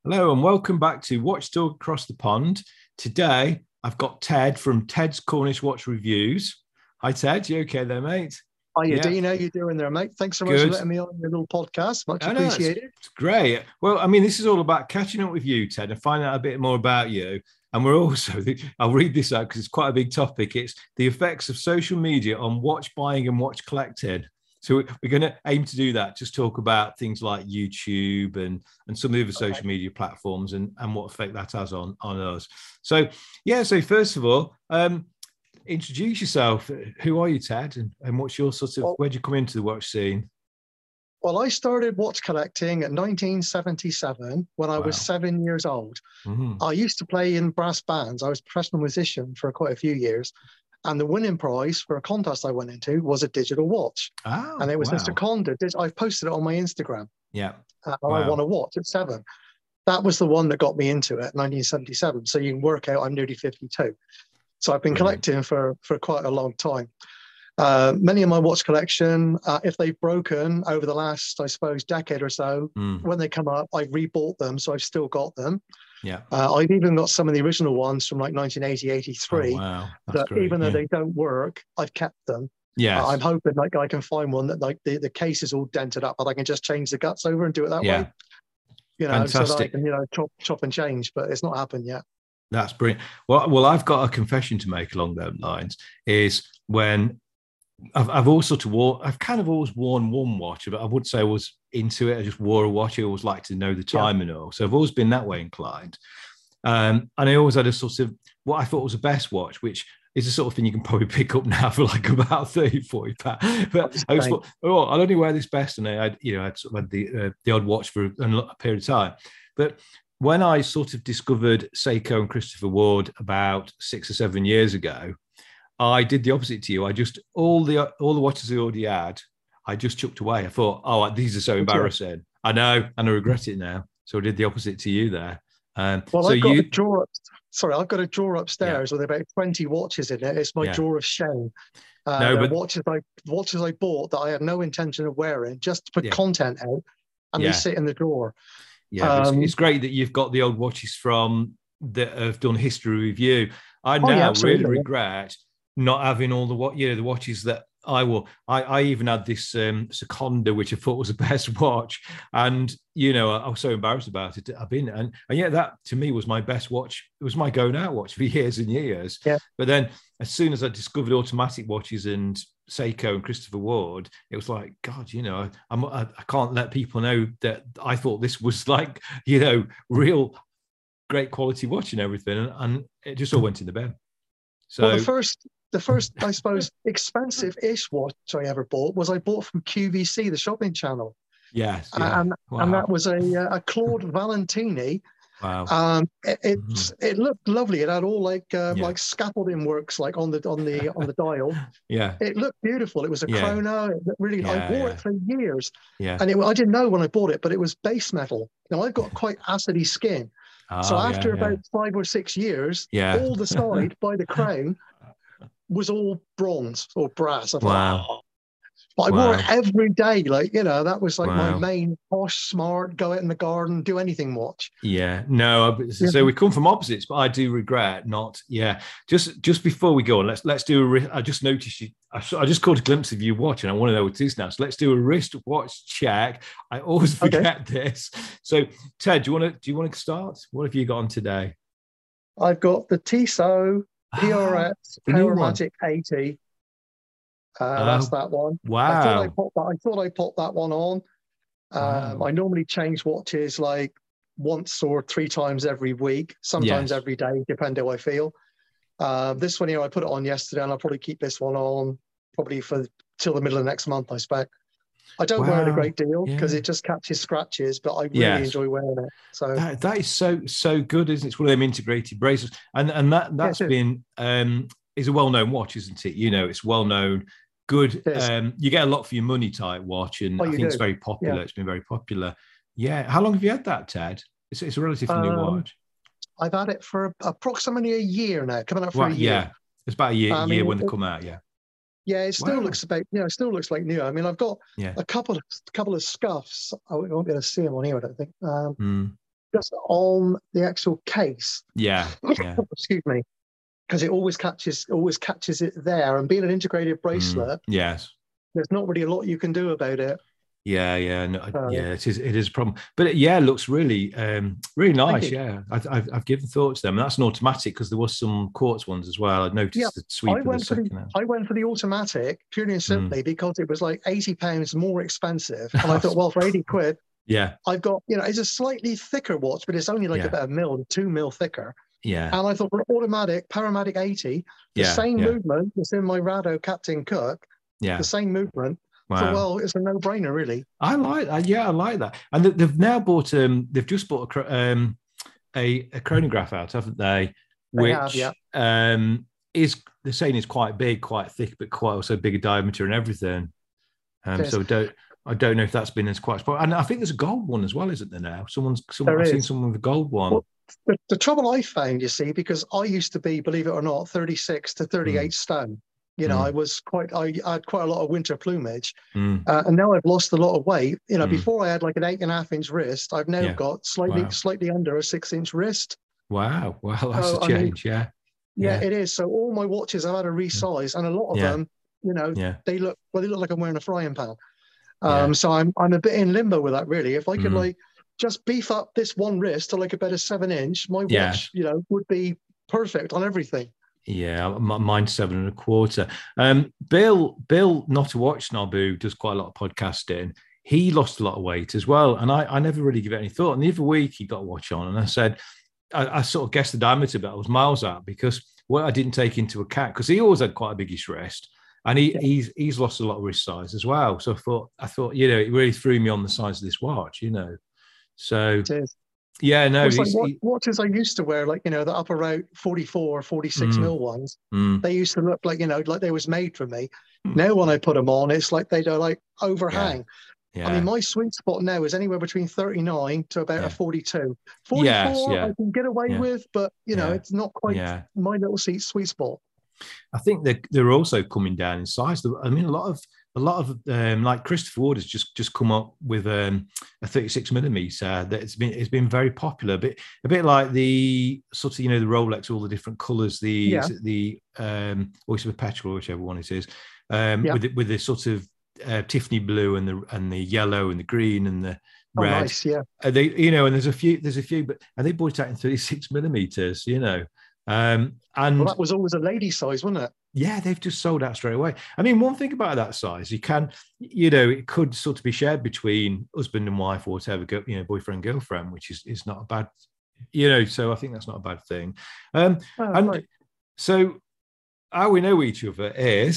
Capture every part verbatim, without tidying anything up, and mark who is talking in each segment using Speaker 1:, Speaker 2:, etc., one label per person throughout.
Speaker 1: Hello and welcome back to Watch Talk Across the Pond. Today, I've got Ted from Ted's Cornish Watch Reviews. Hi, Ted. You okay there, mate?
Speaker 2: Hiya,
Speaker 1: Yeah,
Speaker 2: Dean. How you doing there, mate? Thanks so much for
Speaker 1: good.
Speaker 2: letting me on your little podcast. Much
Speaker 1: I know, it's,
Speaker 2: appreciated.
Speaker 1: it's great. Well, I mean, this is all about catching up with you, Ted, and finding out a bit more about you. And we're also, I'll read this out because it's quite a big topic. It's the effects of social media on watch buying and watch collecting. So we're going to aim to do that, just talk about things like YouTube and, and some of the other social
Speaker 2: Okay.
Speaker 1: media platforms and, and what effect that has on, on us. So, yeah, so first of all, um, introduce yourself. Who are you, Ted? And, and what's your sort of,
Speaker 2: Well,
Speaker 1: where'd you come into the watch scene?
Speaker 2: well, I started watch collecting at nineteen seventy-seven when I was
Speaker 1: Wow.
Speaker 2: seven years old.
Speaker 1: Mm-hmm.
Speaker 2: I used to play in brass bands. I was a professional musician for quite a few years. And the winning prize for a contest I went into was a digital watch.
Speaker 1: Oh,
Speaker 2: And it was a
Speaker 1: wow.
Speaker 2: Seconda. I've posted it on my Instagram.
Speaker 1: Yeah.
Speaker 2: Uh, and I
Speaker 1: Wow.
Speaker 2: won a watch at seven. That was the one that got me into it, nineteen seventy-seven. So you can work out I'm nearly fifty-two. So I've been
Speaker 1: Brilliant.
Speaker 2: collecting for, for quite a long time. Uh, many of my watch collection, uh, if they've broken over the last, I suppose, decade or so,
Speaker 1: Mm.
Speaker 2: when they come up, I've rebought them, so I've still got them.
Speaker 1: Yeah.
Speaker 2: Uh, I've even got some of the original ones from like nineteen eighty,
Speaker 1: Oh,
Speaker 2: eighty-three,
Speaker 1: wow. That's
Speaker 2: that
Speaker 1: great.
Speaker 2: even though
Speaker 1: Yeah.
Speaker 2: they don't work, I've kept them. Uh,
Speaker 1: Yes.
Speaker 2: I'm hoping like I can find one that like the, the case is all dented up, but I can just change the guts over and do it that
Speaker 1: Yeah.
Speaker 2: way, you know, so that I
Speaker 1: Fantastic.
Speaker 2: can, you know, chop, chop and change, but it's not happened yet.
Speaker 1: That's brilliant. Well, well, I've got a confession to make along those lines. Is when I've, I've always sort of wore, I've kind of always worn one watch, but I would say I was into it. I just wore a watch. I always liked to know the
Speaker 2: Yeah.
Speaker 1: time and all. So I've always been that way inclined. Um, and I always had a sort of what I thought was the best watch, which is the sort of thing you can probably pick up now for like about thirty, forty pounds. But I was thought, oh, I'll only wear this best. And I had, you know, I'd sort of had the, uh, the odd watch for a period of time. But when I sort of discovered Seiko and Christopher Ward about six or seven years ago, I did the opposite to you. I just all the all the watches I already had, I just chucked away. I thought, oh, these are so embarrassing. I know, and I regret it now. So I did the opposite to you there. Um,
Speaker 2: Well,
Speaker 1: so
Speaker 2: I've got
Speaker 1: you,
Speaker 2: a drawer. Up, sorry, I've got a drawer
Speaker 1: yeah,
Speaker 2: upstairs with about twenty watches in it. It's my
Speaker 1: yeah,
Speaker 2: drawer of shame. Uh,
Speaker 1: no,
Speaker 2: they're
Speaker 1: but
Speaker 2: watches I watches I bought that I had no intention of wearing, just to put
Speaker 1: yeah,
Speaker 2: content out, and they
Speaker 1: yeah,
Speaker 2: sit in the drawer.
Speaker 1: yeah. But it's,
Speaker 2: Um,
Speaker 1: it's great that you've got the old watches from that have done history review. I
Speaker 2: oh yeah,
Speaker 1: now really
Speaker 2: absolutely.
Speaker 1: regret not having all the what you know the watches that I will. I, I even had this um, Seconda, which I thought was the best watch, and you know I, I was so embarrassed about it. I've been and and yet that to me was my best watch. It was my going out watch for years and years.
Speaker 2: Yeah.
Speaker 1: But then as soon as I discovered automatic watches and Seiko and Christopher Ward, it was like God, you know, I'm I, I can't let people know that I thought this was like you know real great quality watch and everything, and, and it just all went in the bin. So
Speaker 2: Well, the first, the first, I suppose, expensive-ish watch I ever bought was I bought from Q V C, the shopping channel,
Speaker 1: yes, yeah,
Speaker 2: and
Speaker 1: wow,
Speaker 2: and that was a a Claude Valentini.
Speaker 1: wow,
Speaker 2: Um, it, it
Speaker 1: mm-hmm.
Speaker 2: it looked lovely. It had all like uh,
Speaker 1: Yeah,
Speaker 2: like scaffolding works like on the on the on the dial.
Speaker 1: yeah,
Speaker 2: It looked beautiful. It was a
Speaker 1: yeah,
Speaker 2: chrono. It looked really, I
Speaker 1: yeah,
Speaker 2: wore
Speaker 1: yeah,
Speaker 2: it for years,
Speaker 1: yeah.
Speaker 2: and it, I didn't know when I bought it, but it was base metal. Now I've got quite acidy skin, so
Speaker 1: Oh, yeah,
Speaker 2: after
Speaker 1: yeah,
Speaker 2: about five or six years,
Speaker 1: yeah.
Speaker 2: all the side by the crown was all bronze or brass. I thought,
Speaker 1: Wow,
Speaker 2: oh. But I wore
Speaker 1: wow,
Speaker 2: it every day. Like, you know, that was like my
Speaker 1: wow.
Speaker 2: main posh, smart, go out in the garden, do anything watch.
Speaker 1: Yeah, no.
Speaker 2: Yeah.
Speaker 1: So we come from opposites, but I do regret not. Yeah, just just before we go on, let's let's do a. Wrist, I just noticed you. I, I just caught a glimpse of you watching. I want to know what it is now. So let's do a wrist watch check. I always forget
Speaker 2: Okay.
Speaker 1: this. So Ted, do you want to do you want to start? What have you got on today?
Speaker 2: I've got the Tissot P R
Speaker 1: Ah,
Speaker 2: S
Speaker 1: the new
Speaker 2: Power
Speaker 1: one.
Speaker 2: Magic eighty. Uh, that's
Speaker 1: Oh,
Speaker 2: that one. I thought I
Speaker 1: wow,
Speaker 2: popped that. I thought I popped that one on. Um,
Speaker 1: wow.
Speaker 2: I normally change watches like once or three times every week, sometimes
Speaker 1: Yes.
Speaker 2: every day, depending how I feel. Uh, this one here, I put it on yesterday, and I'll probably keep this one on probably for till the middle of next month, I expect. I don't wear it a
Speaker 1: Wow.
Speaker 2: great deal because
Speaker 1: Yeah.
Speaker 2: it just catches scratches, but I really
Speaker 1: Yes.
Speaker 2: enjoy wearing it. So
Speaker 1: That that is so so good, isn't it? It's one of them integrated braces, and and that
Speaker 2: yeah,
Speaker 1: that's
Speaker 2: it is.
Speaker 1: been um is a well known watch, isn't it? You know, it's well known, good.
Speaker 2: It is.
Speaker 1: Um, you get a lot for your money type watch, and
Speaker 2: Oh,
Speaker 1: I
Speaker 2: you
Speaker 1: think it's
Speaker 2: do.
Speaker 1: very
Speaker 2: Yeah.
Speaker 1: popular. It's been very popular. Yeah. How long have you had that, Ted? It's it's a relatively new
Speaker 2: Um,
Speaker 1: watch.
Speaker 2: I've had it for approximately a year now, coming up for a
Speaker 1: Well,
Speaker 2: year.
Speaker 1: yeah, it's about a year
Speaker 2: I
Speaker 1: year
Speaker 2: mean,
Speaker 1: when they
Speaker 2: it,
Speaker 1: come out. Yeah.
Speaker 2: yeah, it still
Speaker 1: Wow.
Speaker 2: looks about, you know, it still looks like new. I mean, I've got
Speaker 1: Yeah.
Speaker 2: a couple of couple of scuffs. I won't be able to see them on here, I don't think. Um,
Speaker 1: Mm.
Speaker 2: just on the actual case.
Speaker 1: Yeah, yeah.
Speaker 2: Excuse me, because it always catches always catches it there. And being an integrated bracelet,
Speaker 1: Mm, yes.
Speaker 2: there's not really a lot you can do about it.
Speaker 1: Yeah, yeah, no,
Speaker 2: Uh,
Speaker 1: yeah. It is, it is a problem, but it, yeah, it looks really, um, really nice.
Speaker 2: you.
Speaker 1: Yeah, I, I've, I've given thought to them. And that's an automatic because there was some quartz ones as well. I noticed
Speaker 2: Yeah,
Speaker 1: the sweep
Speaker 2: I
Speaker 1: of the
Speaker 2: went for the
Speaker 1: second hand.
Speaker 2: I went for the automatic purely and simply
Speaker 1: Mm.
Speaker 2: because it was like eighty pounds more expensive, and I thought, well, for eighty quid,
Speaker 1: Yeah,
Speaker 2: I've got, you know, it's a slightly thicker watch, but it's only like
Speaker 1: Yeah.
Speaker 2: about a mil, two mil thicker.
Speaker 1: yeah,
Speaker 2: And I thought, for automatic, Paramatic eighty, the
Speaker 1: yeah,
Speaker 2: same
Speaker 1: yeah,
Speaker 2: movement that's in my Rado Captain Cook,
Speaker 1: yeah.
Speaker 2: the same movement.
Speaker 1: Wow.
Speaker 2: So, well, it's a no-brainer, really.
Speaker 1: I like that. Yeah, I like that. And they- they've now bought, um, they've just bought a, chro- um, a, a chronograph out, haven't they?
Speaker 2: They
Speaker 1: Which
Speaker 2: have, yeah.
Speaker 1: um, is, they're saying is quite big, quite thick, but quite also bigger diameter and everything. Um,
Speaker 2: Yes.
Speaker 1: so don't, I don't know if that's been as quite spot. And I think there's a gold one as well, isn't there now? Someone's, someone,
Speaker 2: There
Speaker 1: I've
Speaker 2: is.
Speaker 1: seen someone with a gold one.
Speaker 2: Well, the, the trouble I found, you see, because I used to be, believe it or not, thirty-six to thirty-eight
Speaker 1: Mm.
Speaker 2: stone. You know,
Speaker 1: Mm.
Speaker 2: I was quite, I, I had quite a lot of winter plumage.
Speaker 1: Mm.
Speaker 2: Uh, and now I've lost a lot of weight. You know,
Speaker 1: Mm.
Speaker 2: before I had like an eight and a half inch wrist. I've now
Speaker 1: Yeah.
Speaker 2: got slightly,
Speaker 1: Wow.
Speaker 2: slightly under a six inch wrist.
Speaker 1: Wow. Wow. That's
Speaker 2: So,
Speaker 1: a
Speaker 2: I mean,
Speaker 1: change. yeah.
Speaker 2: Yeah,
Speaker 1: Yeah.
Speaker 2: it is. So all my watches I've had to resize, and a lot of
Speaker 1: Yeah.
Speaker 2: them, you know,
Speaker 1: Yeah.
Speaker 2: they look, well, they look like I'm wearing a frying pan.
Speaker 1: Yeah.
Speaker 2: Um, so I'm, I'm a bit in limbo with that, really. If I could
Speaker 1: Mm.
Speaker 2: like just beef up this one wrist to like about a seven inch, my watch,
Speaker 1: Yeah.
Speaker 2: you know, would be perfect on everything.
Speaker 1: Yeah, m- mine's seven and a quarter. Um, Bill, Bill, not a watch snob who does quite a lot of podcasting. He lost a lot of weight as well, and I, I never really give it any thought. And the other week he got a watch on, and I said, I, I sort of guessed the diameter, but I was miles out because what I didn't take into account because he always had quite a biggish wrist, and he
Speaker 2: Yeah.
Speaker 1: he's he's lost a lot of wrist size as well. So I thought, I thought, you know, it really threw me on the size of this watch, you know. So
Speaker 2: It is.
Speaker 1: yeah, no,
Speaker 2: Well, it's like
Speaker 1: he's,
Speaker 2: what,
Speaker 1: he,
Speaker 2: watches I used to wear, like, you know, the upper out forty-four, forty-six
Speaker 1: Mm.
Speaker 2: mil ones.
Speaker 1: mm,
Speaker 2: They used to look like, you know, like they was made for me.
Speaker 1: Mm.
Speaker 2: Now when I put them on, it's like they don't like overhang.
Speaker 1: yeah,
Speaker 2: I mean, my sweet spot now is anywhere between thirty-nine to about
Speaker 1: Yeah.
Speaker 2: a forty-two. forty-four,
Speaker 1: Yes, yeah.
Speaker 2: I can get away
Speaker 1: Yeah.
Speaker 2: with, but, you know,
Speaker 1: Yeah.
Speaker 2: it's not quite
Speaker 1: yeah.
Speaker 2: my little seat sweet spot.
Speaker 1: I think they're, they're also coming down in size. I mean, a lot of a lot of um, like Christopher Ward has just just come up with um, a thirty-six millimeter that it's been it's been very popular. A bit a bit like the sort of, you know, the Rolex, all the different colours, the
Speaker 2: Yeah.
Speaker 1: the um, Oyster Perpetual, whichever one it is, um,
Speaker 2: Yeah.
Speaker 1: with it, with the sort of uh, Tiffany blue and the and the yellow and the green and the
Speaker 2: Oh,
Speaker 1: red.
Speaker 2: nice, yeah.
Speaker 1: Uh, they, you know, and there's a few, there's a few, but and they bought it out in thirty-six millimeters, you know, um, and
Speaker 2: Well, that was always a lady size, wasn't it?
Speaker 1: yeah, they've just sold out straight away. I mean, one thing about that size, you can, you know, it could sort of be shared between husband and wife or whatever, go- you know, boyfriend, girlfriend, which is is not a bad, you know, so I think that's not a bad thing. Um,
Speaker 2: Oh,
Speaker 1: and
Speaker 2: right.
Speaker 1: so how we know each other is,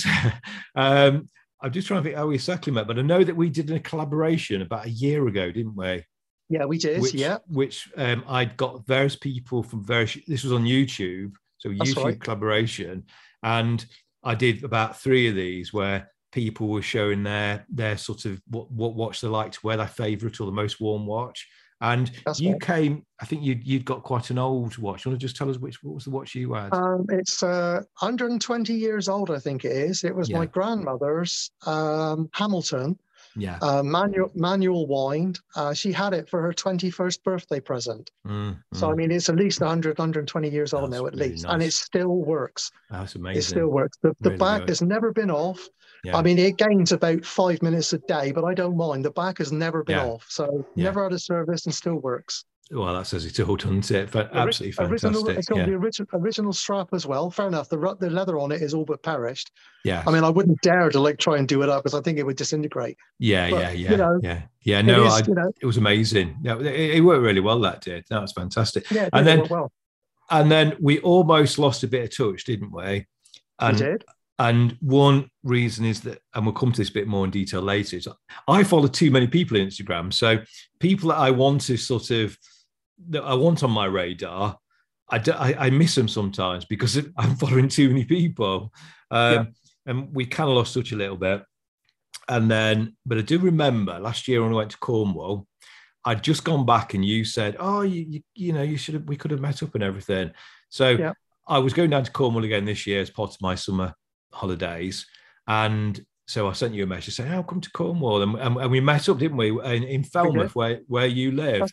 Speaker 1: um, I'm just trying to think how we exactly met, but I know that we did a collaboration about a year ago, didn't we?
Speaker 2: Yeah, we did.
Speaker 1: Which,
Speaker 2: yeah.
Speaker 1: which um, I'd got various people from various, this was on YouTube, so
Speaker 2: That's
Speaker 1: YouTube
Speaker 2: right.
Speaker 1: collaboration. And I did about three of these where people were showing their their sort of what, what watch they like to wear, their favorite or the most worn watch. And
Speaker 2: That's
Speaker 1: you
Speaker 2: right.
Speaker 1: came, I think you'd, you'd got quite an old watch. You want to just tell us which, what was the watch you had?
Speaker 2: Um, it's uh, one hundred twenty years old, I think it is. It was
Speaker 1: Yeah.
Speaker 2: my grandmother's um, Hamilton
Speaker 1: yeah.
Speaker 2: uh, manual manual wind. Uh, she had it for her twenty-first birthday present.
Speaker 1: Mm,
Speaker 2: So, I
Speaker 1: mm.
Speaker 2: mean, it's at least one hundred, one hundred twenty years old
Speaker 1: That's
Speaker 2: now, at
Speaker 1: really
Speaker 2: least. And
Speaker 1: nice.
Speaker 2: it still works.
Speaker 1: That's
Speaker 2: It
Speaker 1: amazing.
Speaker 2: still works. The, the
Speaker 1: Really
Speaker 2: back
Speaker 1: good.
Speaker 2: has never been off.
Speaker 1: Yeah.
Speaker 2: I mean, it gains about five minutes a day, but I don't mind. The back has never been
Speaker 1: Yeah.
Speaker 2: off. So,
Speaker 1: Yeah.
Speaker 2: never had a service and still works.
Speaker 1: Well, that says it all, doesn't it? But
Speaker 2: Ori-
Speaker 1: absolutely
Speaker 2: Original,
Speaker 1: fantastic.
Speaker 2: it's got
Speaker 1: Yeah.
Speaker 2: the original, original strap as well. Fair enough. The, ru- the leather on it is all but perished.
Speaker 1: Yeah.
Speaker 2: I mean, I wouldn't dare to like try and do it up because I think it would disintegrate.
Speaker 1: Yeah,
Speaker 2: But,
Speaker 1: yeah,
Speaker 2: you
Speaker 1: yeah,
Speaker 2: know,
Speaker 1: yeah, yeah.
Speaker 2: It
Speaker 1: No,
Speaker 2: is,
Speaker 1: I,
Speaker 2: you know,
Speaker 1: it was amazing. Yeah, it, it worked really well. That did. That was fantastic.
Speaker 2: yeah, it
Speaker 1: And
Speaker 2: did, it
Speaker 1: then,
Speaker 2: went well.
Speaker 1: and then we almost lost a bit of touch, didn't we?
Speaker 2: We
Speaker 1: And
Speaker 2: did.
Speaker 1: and one reason is that, and we'll come to this a bit more in detail later. Is I follow too many people on Instagram, so people that I want to sort of that I want on my radar, I, do, I, I miss them sometimes because I'm following too many people, um,
Speaker 2: Yeah.
Speaker 1: and we kind of lost touch a little bit. And then, but I do remember last year when I went to Cornwall, I'd just gone back and you said, "Oh, you, you, you know, you should have, we could have met up and everything." So
Speaker 2: Yeah.
Speaker 1: I was going down to Cornwall again this year as part of my summer holidays, and so I sent you a message saying, "Oh, come to Cornwall," and, and, and we met up, didn't we, in, in Falmouth, where where you live.
Speaker 2: That's right.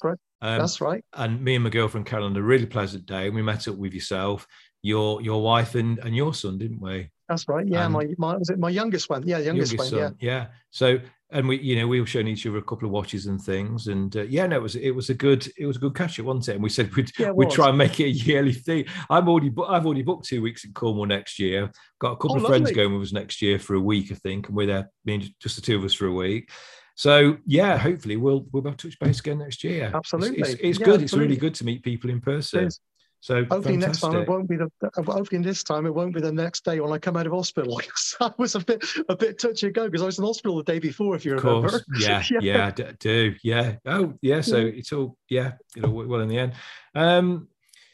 Speaker 1: Um,
Speaker 2: That's right.
Speaker 1: And me and my girlfriend Carolyn had a really pleasant day, and we met up with yourself, your your wife, and and your son, didn't we?
Speaker 2: That's right. Yeah,
Speaker 1: and
Speaker 2: my my was it my youngest one? Yeah, youngest,
Speaker 1: youngest
Speaker 2: one.
Speaker 1: son.
Speaker 2: Yeah.
Speaker 1: Yeah. So, and we, you know, we were showing each other a couple of watches and things, and uh, yeah, no, it was it was a good it was a good catch up, wasn't it? And we said we'd
Speaker 2: Yeah, it
Speaker 1: we'd
Speaker 2: was.
Speaker 1: try and make it a yearly thing. I'm already bu- I've already booked two weeks in Cornwall next year. Got a couple
Speaker 2: Oh,
Speaker 1: of friends
Speaker 2: lovely.
Speaker 1: going with us next year for a week, I think, and we're there, being just the two of us for a week. So yeah, hopefully we'll we'll have touch base again next year.
Speaker 2: Absolutely.
Speaker 1: It's, it's, it's
Speaker 2: Yeah,
Speaker 1: good.
Speaker 2: absolutely.
Speaker 1: It's really good to meet people in person.
Speaker 2: It's,
Speaker 1: So
Speaker 2: hopefully
Speaker 1: fantastic.
Speaker 2: next time it won't be the hopefully this time it won't be the next day when I come out of hospital. I was a bit a bit touch and go because I was in hospital the day before, if you
Speaker 1: Of
Speaker 2: remember.
Speaker 1: course, yeah,
Speaker 2: yeah,
Speaker 1: yeah, I do, yeah. Oh, yeah. So
Speaker 2: yeah.
Speaker 1: it's all, yeah, you know, well in the end. Um,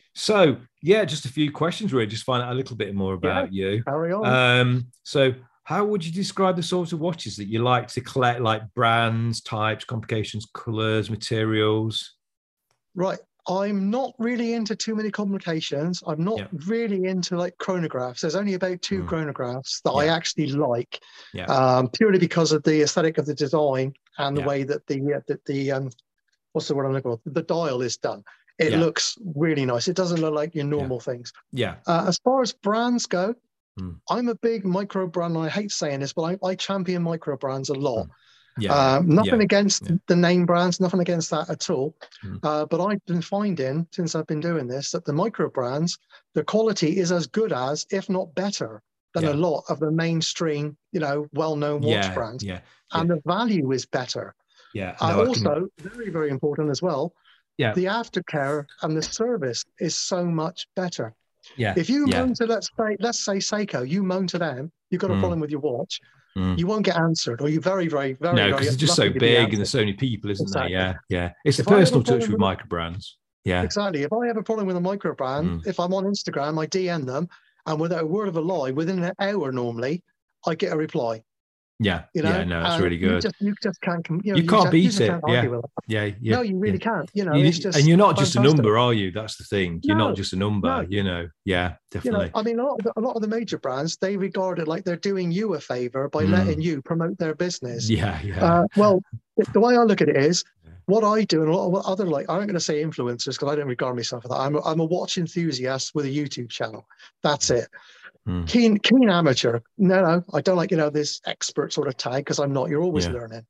Speaker 1: so yeah, just a few questions, really, just find out a little bit more about
Speaker 2: Yeah,
Speaker 1: you.
Speaker 2: carry on.
Speaker 1: Um, so how would you describe the sorts of watches that you like to collect, like brands, types, complications, colors, materials?
Speaker 2: Right. I'm not really into too many complications. I'm not
Speaker 1: Yeah.
Speaker 2: really into like chronographs. There's only about two
Speaker 1: Mm.
Speaker 2: chronographs that
Speaker 1: Yeah.
Speaker 2: I actually like,
Speaker 1: Yeah.
Speaker 2: um, purely because of the aesthetic of the design and the
Speaker 1: Yeah.
Speaker 2: way that the uh, that the um, what's the word I'm looking for? The dial is done. It
Speaker 1: Yeah.
Speaker 2: looks really nice. It doesn't look like your normal things.
Speaker 1: Yeah.
Speaker 2: Uh, as far as brands go,
Speaker 1: Mm.
Speaker 2: I'm a big micro brand. And I hate saying this, but I, I champion micro brands a lot.
Speaker 1: Mm. Yeah,
Speaker 2: Um, nothing
Speaker 1: yeah,
Speaker 2: against
Speaker 1: yeah.
Speaker 2: the name brands, nothing against that at all.
Speaker 1: Mm.
Speaker 2: Uh, but I've been finding since I've been doing this that the micro brands, the quality is as good as, if not better, than
Speaker 1: Yeah.
Speaker 2: a lot of the mainstream, you know, well-known watch
Speaker 1: Yeah,
Speaker 2: brands.
Speaker 1: yeah,
Speaker 2: And
Speaker 1: yeah.
Speaker 2: the value is better.
Speaker 1: Yeah.
Speaker 2: Uh,
Speaker 1: No, I
Speaker 2: also,
Speaker 1: can,
Speaker 2: very, very important as well,
Speaker 1: yeah,
Speaker 2: the aftercare and the service is so much better.
Speaker 1: yeah.
Speaker 2: If you
Speaker 1: yeah.
Speaker 2: moan to, let's say, let's say Seiko, you moan to them, you've got a
Speaker 1: Mm.
Speaker 2: problem with your watch,
Speaker 1: Mm.
Speaker 2: you won't get answered, or you're very, very, very,
Speaker 1: No,
Speaker 2: very
Speaker 1: because it's just
Speaker 2: lucky
Speaker 1: so
Speaker 2: to be
Speaker 1: big and
Speaker 2: answered.
Speaker 1: there's so many people, isn't
Speaker 2: Exactly.
Speaker 1: there? Yeah, yeah. It's the
Speaker 2: If I have a
Speaker 1: personal touch
Speaker 2: problem
Speaker 1: with
Speaker 2: with-
Speaker 1: micro brands. Yeah,
Speaker 2: Exactly. If I have a problem with a micro brand,
Speaker 1: Mm.
Speaker 2: if I'm on Instagram, I D M them, and without a word of a lie, within an hour normally, I get a reply.
Speaker 1: yeah,
Speaker 2: You know,
Speaker 1: yeah. No, it's
Speaker 2: And
Speaker 1: really
Speaker 2: You
Speaker 1: good.
Speaker 2: just, you just can't. You, know,
Speaker 1: You can't
Speaker 2: just,
Speaker 1: beat
Speaker 2: you just
Speaker 1: it.
Speaker 2: Can't
Speaker 1: Yeah.
Speaker 2: argue with it.
Speaker 1: Yeah, yeah.
Speaker 2: No, you really
Speaker 1: yeah.
Speaker 2: can't. You know,
Speaker 1: You-
Speaker 2: it's just.
Speaker 1: and you're not just a
Speaker 2: fantastic.
Speaker 1: number, are you? That's the thing. You're
Speaker 2: No,
Speaker 1: not just a number.
Speaker 2: no.
Speaker 1: You know. Yeah,
Speaker 2: You
Speaker 1: definitely.
Speaker 2: know, I mean, a lot, of the, a lot of the major brands, they regard it like they're doing you a favor by
Speaker 1: Mm.
Speaker 2: letting you promote their business.
Speaker 1: yeah, yeah.
Speaker 2: Uh, well, the way I look at it is,
Speaker 1: Yeah.
Speaker 2: what I do and a lot of what other, like, I'm not going to say influencers because I don't regard myself as that. I'm a, I'm a watch enthusiast with a YouTube channel. That's it.
Speaker 1: Mm.
Speaker 2: Keen, keen amateur. No, no, I don't like, you know, this expert sort of tag because I'm not. You're always
Speaker 1: Yeah.
Speaker 2: learning.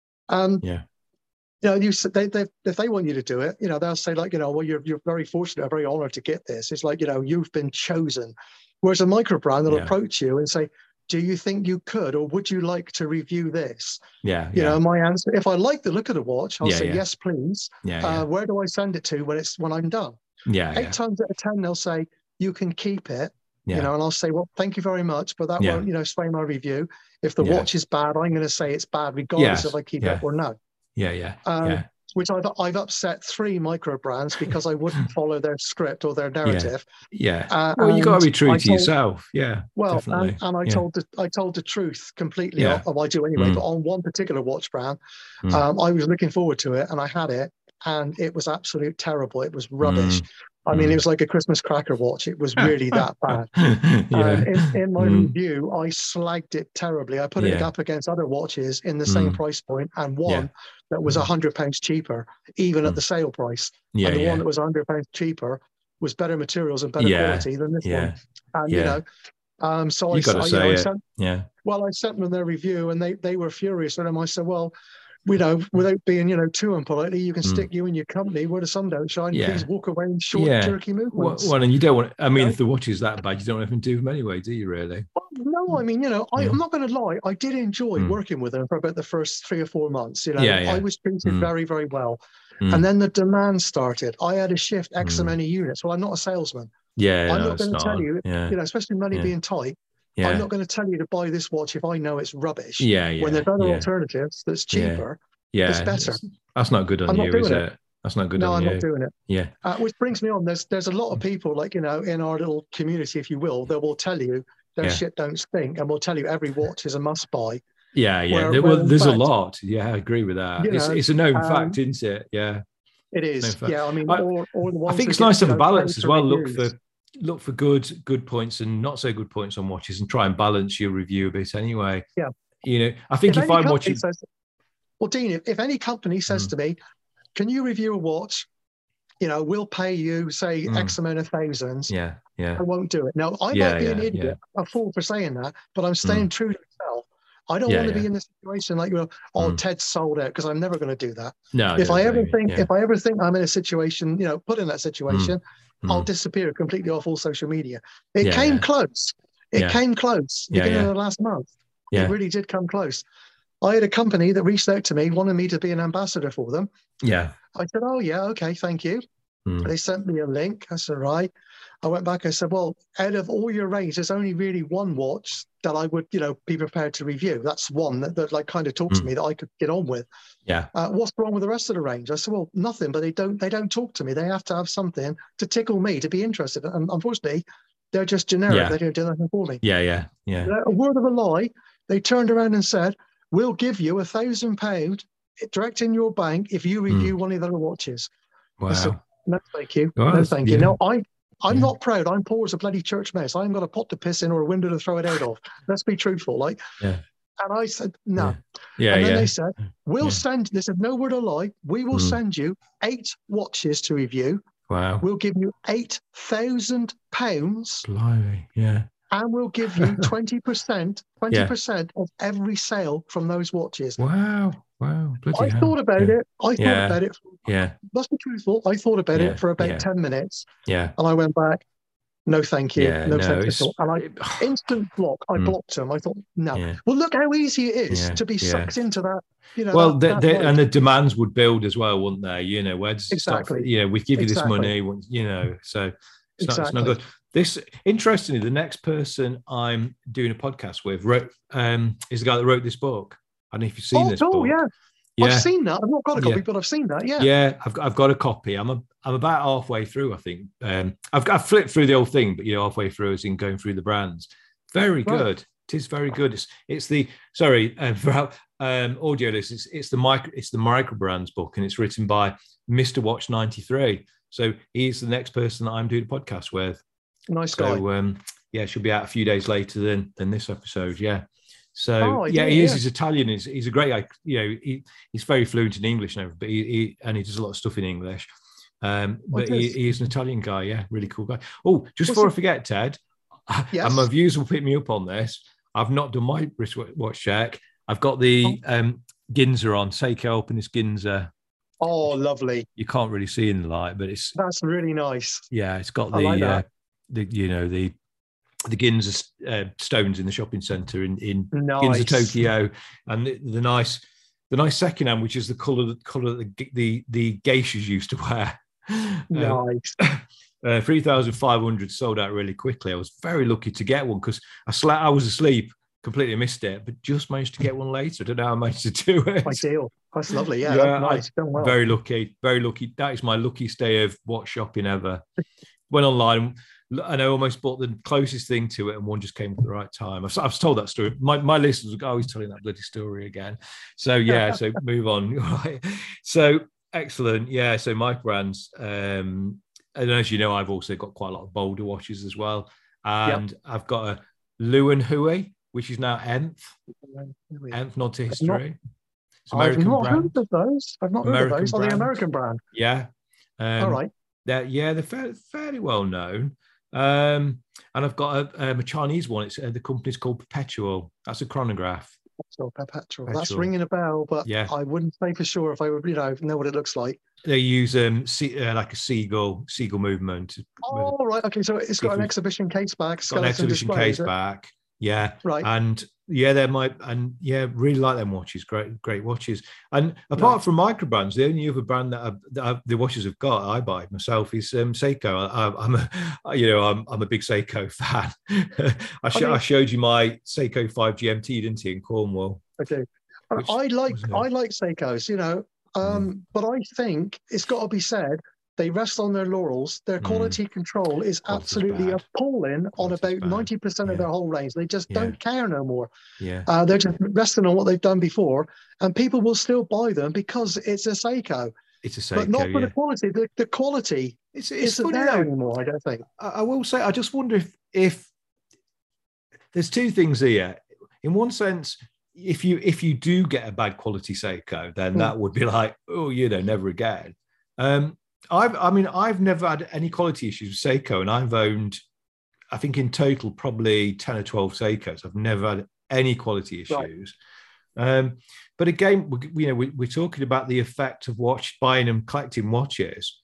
Speaker 2: Um,
Speaker 1: Yeah.
Speaker 2: You know, you s- they, they if they want you to do it, you know, they'll say like, you know, well, you're you're very fortunate, very honored to get this. It's like, you know, you've been chosen. Whereas a micro brand will
Speaker 1: Yeah.
Speaker 2: approach you and say, do you think you could, or would you like to review this?
Speaker 1: Yeah.
Speaker 2: You
Speaker 1: yeah.
Speaker 2: know, my answer, if I like the look of the watch, I'll
Speaker 1: Yeah,
Speaker 2: say,
Speaker 1: yeah.
Speaker 2: yes, please.
Speaker 1: yeah.
Speaker 2: Uh,
Speaker 1: Yeah.
Speaker 2: where do I send it to when it's when I'm done?
Speaker 1: Yeah.
Speaker 2: Eight
Speaker 1: Yeah.
Speaker 2: times out of ten, they'll say, you can keep it.
Speaker 1: Yeah.
Speaker 2: You know, and I'll say, well, thank you very much, but that
Speaker 1: Yeah.
Speaker 2: won't, you know, sway my review. If the
Speaker 1: Yeah.
Speaker 2: watch is bad, I'm going to say it's bad, regardless
Speaker 1: Yes,
Speaker 2: if I keep
Speaker 1: yeah.
Speaker 2: it or no.
Speaker 1: Yeah. Yeah.
Speaker 2: Um,
Speaker 1: yeah.
Speaker 2: Which I've I've upset three micro brands because I wouldn't follow their script or their narrative.
Speaker 1: Yeah.
Speaker 2: Uh,
Speaker 1: Well, you got to
Speaker 2: and
Speaker 1: be true
Speaker 2: I
Speaker 1: to
Speaker 2: told-
Speaker 1: yourself. Yeah.
Speaker 2: Well,
Speaker 1: definitely.
Speaker 2: and, and I
Speaker 1: yeah.
Speaker 2: told the I told the truth completely.
Speaker 1: Yeah.
Speaker 2: Oh, I do anyway.
Speaker 1: Mm.
Speaker 2: But on one particular watch brand,
Speaker 1: Mm.
Speaker 2: um, I was looking forward to it, and I had it, and it was absolute terrible. It was rubbish.
Speaker 1: Mm.
Speaker 2: I mean,
Speaker 1: Mm.
Speaker 2: it was like a Christmas cracker watch. It was really that bad.
Speaker 1: yeah.
Speaker 2: And in, in my
Speaker 1: Mm.
Speaker 2: review, I slagged it terribly. I put it
Speaker 1: Yeah.
Speaker 2: up against other watches in the same
Speaker 1: Mm.
Speaker 2: price point, and one
Speaker 1: Yeah.
Speaker 2: that was a
Speaker 1: Mm.
Speaker 2: hundred pounds cheaper, even
Speaker 1: Mm.
Speaker 2: at the sale price.
Speaker 1: Yeah.
Speaker 2: And the
Speaker 1: yeah.
Speaker 2: one that was a hundred pounds cheaper was better materials and better
Speaker 1: Yeah.
Speaker 2: quality than this
Speaker 1: Yeah.
Speaker 2: one. And
Speaker 1: Yeah.
Speaker 2: you know, um, so
Speaker 1: You
Speaker 2: I,
Speaker 1: got to
Speaker 2: I, you
Speaker 1: say
Speaker 2: know, I
Speaker 1: it.
Speaker 2: sent,
Speaker 1: Yeah.
Speaker 2: well, I sent them their review, and they they were furious with them. I said, well, you know, without being, you know, too unpolitely, you can
Speaker 1: Mm.
Speaker 2: stick you and your company where the sun don't shine.
Speaker 1: Yeah.
Speaker 2: Please walk away in short,
Speaker 1: Yeah.
Speaker 2: jerky
Speaker 1: Well,
Speaker 2: movements.
Speaker 1: well, and you don't want. I mean,
Speaker 2: know?
Speaker 1: if the watch is that bad, you don't even do them anyway, do you? Really?
Speaker 2: Well, no, I mean, you know, I,
Speaker 1: Yeah.
Speaker 2: I'm not going to lie. I did enjoy
Speaker 1: Mm.
Speaker 2: working with them for about the first three or four months. You know,
Speaker 1: Yeah, yeah.
Speaker 2: I was treated
Speaker 1: Mm.
Speaker 2: very, very well.
Speaker 1: Mm.
Speaker 2: And then the demand started. I had to shift X
Speaker 1: Mm.
Speaker 2: amount of units. Well, I'm not a salesman.
Speaker 1: Yeah.
Speaker 2: I'm
Speaker 1: no,
Speaker 2: not
Speaker 1: it's
Speaker 2: going to tell
Speaker 1: on.
Speaker 2: you,
Speaker 1: Yeah.
Speaker 2: you know, especially money
Speaker 1: Yeah.
Speaker 2: being tight.
Speaker 1: Yeah.
Speaker 2: I'm not going to tell you to buy this watch if I know it's rubbish.
Speaker 1: Yeah. Yeah.
Speaker 2: When there's other
Speaker 1: yeah.
Speaker 2: alternatives that's
Speaker 1: Yeah.
Speaker 2: cheaper,
Speaker 1: Yeah.
Speaker 2: it's better.
Speaker 1: That's not good on
Speaker 2: I'm not
Speaker 1: you,
Speaker 2: doing
Speaker 1: is
Speaker 2: it.
Speaker 1: it? That's not good
Speaker 2: no,
Speaker 1: on
Speaker 2: I'm
Speaker 1: you.
Speaker 2: not doing it.
Speaker 1: Yeah.
Speaker 2: Uh, which brings me on. There's there's a lot of people, like, you know, in our little community, if you will, that will tell you their
Speaker 1: Yeah.
Speaker 2: shit don't stink, and will tell you every watch is a must buy.
Speaker 1: Yeah. Yeah.
Speaker 2: Where-
Speaker 1: There-
Speaker 2: where
Speaker 1: well,
Speaker 2: in
Speaker 1: there's a
Speaker 2: fact-
Speaker 1: lot. Yeah, I agree with that.
Speaker 2: You
Speaker 1: It's
Speaker 2: know,
Speaker 1: it's a known
Speaker 2: um,
Speaker 1: fact, isn't it? Yeah.
Speaker 2: It
Speaker 1: No,
Speaker 2: is.
Speaker 1: fact.
Speaker 2: Yeah, I mean,
Speaker 1: I-
Speaker 2: all, all the ones
Speaker 1: I think
Speaker 2: that
Speaker 1: it's
Speaker 2: get,
Speaker 1: nice to
Speaker 2: you
Speaker 1: have a
Speaker 2: know,
Speaker 1: balance
Speaker 2: paid
Speaker 1: as well. Look
Speaker 2: reviews.
Speaker 1: for look for good good points and not so good points on watches, and try and balance your review a bit anyway.
Speaker 2: Yeah.
Speaker 1: You know, I think if,
Speaker 2: any
Speaker 1: I'm
Speaker 2: company
Speaker 1: watching,
Speaker 2: says, well, Dean, if, if any company says
Speaker 1: Mm.
Speaker 2: to me, can you review a watch? You know, we'll pay you, say,
Speaker 1: Mm.
Speaker 2: X amount of thousands.
Speaker 1: Yeah, yeah.
Speaker 2: I won't do it. Now, I
Speaker 1: Yeah,
Speaker 2: might be an
Speaker 1: yeah,
Speaker 2: idiot,
Speaker 1: yeah.
Speaker 2: a fool for saying that, but I'm staying
Speaker 1: Mm.
Speaker 2: true to myself. I don't
Speaker 1: Yeah,
Speaker 2: want to
Speaker 1: yeah.
Speaker 2: be in this situation like, you know, oh,
Speaker 1: Mm.
Speaker 2: Ted's sold out, because I'm never going to do that.
Speaker 1: No, I
Speaker 2: If
Speaker 1: don't
Speaker 2: I ever
Speaker 1: blame you.
Speaker 2: think,
Speaker 1: Yeah.
Speaker 2: if I ever think I'm in a situation, you know, put in that situation,
Speaker 1: Mm.
Speaker 2: I'll
Speaker 1: Mm.
Speaker 2: disappear completely off all social media. It
Speaker 1: Yeah,
Speaker 2: came
Speaker 1: yeah.
Speaker 2: close. It
Speaker 1: Yeah.
Speaker 2: came close.
Speaker 1: Yeah,
Speaker 2: Beginning
Speaker 1: yeah.
Speaker 2: of last month.
Speaker 1: Yeah.
Speaker 2: It really did come close. I had a company that reached out to me, wanted me to be an ambassador for them.
Speaker 1: Yeah.
Speaker 2: I said, oh, yeah, okay, thank you.
Speaker 1: Mm.
Speaker 2: They sent me a link. I said, right. I went back. I said, well, out of all your range, there's only really one watch that I would, you know, be prepared to review. That's one that, that like kind of talks
Speaker 1: Mm.
Speaker 2: to me that I could get on with.
Speaker 1: Yeah.
Speaker 2: Uh, what's wrong with the rest of the range? I said, well, nothing, but they don't, they don't talk to me. They have to have something to tickle me to be interested. And unfortunately, they're just generic.
Speaker 1: Yeah.
Speaker 2: They don't do nothing for me.
Speaker 1: Yeah, yeah, yeah.
Speaker 2: A word of a lie. They turned around and said, we'll give you a thousand pound direct in your bank if you review
Speaker 1: Mm.
Speaker 2: one of their watches.
Speaker 1: Wow.
Speaker 2: I said, no, thank you.
Speaker 1: Well,
Speaker 2: no, thank
Speaker 1: yeah.
Speaker 2: you. No, I, I'm
Speaker 1: Yeah.
Speaker 2: not proud. I'm poor as a bloody church mouse. I haven't got a pot to piss in or a window to throw it out of. Let's be truthful. Like,
Speaker 1: Yeah.
Speaker 2: and I said, no.
Speaker 1: Yeah. Yeah.
Speaker 2: And then
Speaker 1: yeah.
Speaker 2: they said, we'll
Speaker 1: Yeah.
Speaker 2: send, they said, no word of lie. We will
Speaker 1: Mm.
Speaker 2: send you eight watches to review.
Speaker 1: Wow.
Speaker 2: We'll give you eight thousand pounds
Speaker 1: Blimey. Yeah.
Speaker 2: and we'll give you twenty percent, twenty
Speaker 1: Yeah.
Speaker 2: percent of every sale from those watches.
Speaker 1: Wow. Wow. Bloody
Speaker 2: I
Speaker 1: hell.
Speaker 2: thought about
Speaker 1: yeah.
Speaker 2: it. I thought
Speaker 1: Yeah.
Speaker 2: about it.
Speaker 1: Yeah.
Speaker 2: Let's be truthful. I thought about
Speaker 1: Yeah.
Speaker 2: it for about
Speaker 1: Yeah.
Speaker 2: ten minutes.
Speaker 1: Yeah.
Speaker 2: And I went back, no, thank you.
Speaker 1: Yeah.
Speaker 2: no,
Speaker 1: No,
Speaker 2: thank you
Speaker 1: it's
Speaker 2: at all. And I instant block. I
Speaker 1: Mm.
Speaker 2: blocked him. I thought, no.
Speaker 1: Yeah.
Speaker 2: Well, look how easy it is
Speaker 1: Yeah.
Speaker 2: to be
Speaker 1: Yeah.
Speaker 2: sucked into that. You know,
Speaker 1: Well,
Speaker 2: that,
Speaker 1: the,
Speaker 2: that
Speaker 1: the, and the demands would build as well, wouldn't they? You know, where does it
Speaker 2: Exactly.
Speaker 1: start? You know, we give you
Speaker 2: Exactly.
Speaker 1: this money, you know, so it's not, it's not
Speaker 2: Exactly.
Speaker 1: good. This, interestingly, the next person I'm doing a podcast with wrote, um, is the guy that wrote this book. I don't know if you've seen
Speaker 2: Oh,
Speaker 1: this
Speaker 2: cool,
Speaker 1: book.
Speaker 2: yeah.
Speaker 1: Yeah.
Speaker 2: I've seen that. I've not got a copy,
Speaker 1: Yeah.
Speaker 2: but I've seen that. Yeah.
Speaker 1: Yeah, I've got, I've got a copy. I'm a, I'm about halfway through, I think. Um, I've, I've flipped through the whole thing, but you know, halfway through as in going through the brands. Very
Speaker 2: Right.
Speaker 1: good. It is very good. It's it's the sorry uh, for our, um, audio listeners. It's, it's the micro it's the micro brands book, and it's written by Mister Watch ninety-three. So he's the next person that I'm doing a podcast with.
Speaker 2: Nice guy.
Speaker 1: So um, yeah, she'll be out a few days later than than this episode. Yeah. So
Speaker 2: Oh, I
Speaker 1: yeah,
Speaker 2: do,
Speaker 1: he is.
Speaker 2: yeah.
Speaker 1: He's Italian. He's, he's a great guy. You know, he, he's very fluent in English and everything, but he, he and he does a lot of stuff in English. Um, but he,
Speaker 2: is?
Speaker 1: he is an Italian guy. Yeah, really cool guy. Oh, just
Speaker 2: What's
Speaker 1: before
Speaker 2: it-
Speaker 1: I forget, Ted,
Speaker 2: Yes.
Speaker 1: and my viewers will pick me up on this. I've not done my wristwatch check. I've got the um, Ginza on. Seiko open this Ginza.
Speaker 2: Oh, lovely.
Speaker 1: You can't really see in the light, but it's
Speaker 2: That's really nice.
Speaker 1: yeah, it's got
Speaker 2: I
Speaker 1: the
Speaker 2: like
Speaker 1: uh,
Speaker 2: that.
Speaker 1: the you know the the Ginza uh, stones in the shopping centre in in
Speaker 2: Nice.
Speaker 1: Ginza Tokyo, and the, the nice the nice second hand, which is the colour the colour that the the, the geishas used to wear. Um,
Speaker 2: Nice.
Speaker 1: uh, three thousand five hundred sold out really quickly. I was very lucky to get one because I slept. I was asleep, completely missed it, but just managed to get one later. I don't know how I managed to do it.
Speaker 2: Ideal. That's lovely. Yeah,
Speaker 1: Yeah,
Speaker 2: that's nice. Done well.
Speaker 1: Very lucky, very lucky. That is my luckiest day of watch shopping ever. Went online and I almost bought the closest thing to it, and one just came at the right time. I've, I've told that story. My my listeners are always telling that bloody story again. So yeah, so move on. Right. So excellent. Yeah. So Mike Brands. Um, and as you know, I've also got quite a lot of Boulder watches as well, and yep. I've got a Luan Hui, which is now Nth. Nth, nod to history.
Speaker 2: It's American I've not brand. heard of those. I've not American heard of those. Brand. Oh, the American brand.
Speaker 1: Yeah. Um,
Speaker 2: All right.
Speaker 1: They're, yeah, they're fairly, fairly well known. Um, and I've got a, um, a Chinese one. It's uh, the company's called Perpetual. That's a chronograph.
Speaker 2: So Perpetual. Perpetual. That's ringing a bell, but yeah. I wouldn't say for sure if I would, you know, know what it looks like.
Speaker 1: They use um sea, uh, like a seagull seagull movement.
Speaker 2: Oh, right. Okay, so it's got an exhibition case back.
Speaker 1: Got an exhibition
Speaker 2: display,
Speaker 1: case back. Yeah.
Speaker 2: Right.
Speaker 1: And yeah, they're my and yeah, really like them watches. Great, great watches. And apart right. from micro brands, the only other brand that, I, that I, the watches I've got, I buy myself is um, Seiko. I, I'm a, you know, I'm I'm a big Seiko fan. I, sh- I, mean, I showed you my Seiko five G M T, didn't you, in Cornwall?
Speaker 2: Okay. Which, I like I like Seikos, you know, um, mm. but I think it's got to be said. They rest on their laurels. Their quality mm. control is Quality's absolutely bad. appalling Quality's on about bad. ninety percent yeah. of their whole range. They just yeah. don't care no more.
Speaker 1: Yeah,
Speaker 2: uh, they're just resting on what they've done before, and people will still buy them because it's a Seiko.
Speaker 1: It's a Seiko,
Speaker 2: but not for
Speaker 1: yeah.
Speaker 2: the quality. The, the quality
Speaker 1: it's, it's
Speaker 2: isn't there anymore, I don't think.
Speaker 1: I, I will say, I just wonder if, if there's two things here. In one sense, if you if you do get a bad quality Seiko, then mm. that would be like, oh, you know, never again. Um, I've, I mean, I've never had any quality issues with Seiko, and I've owned, I think in total, probably ten or twelve Seikos. I've never had any quality issues. Right. Um, but again, we, you know, we, we're talking about the effect of watch buying and collecting watches.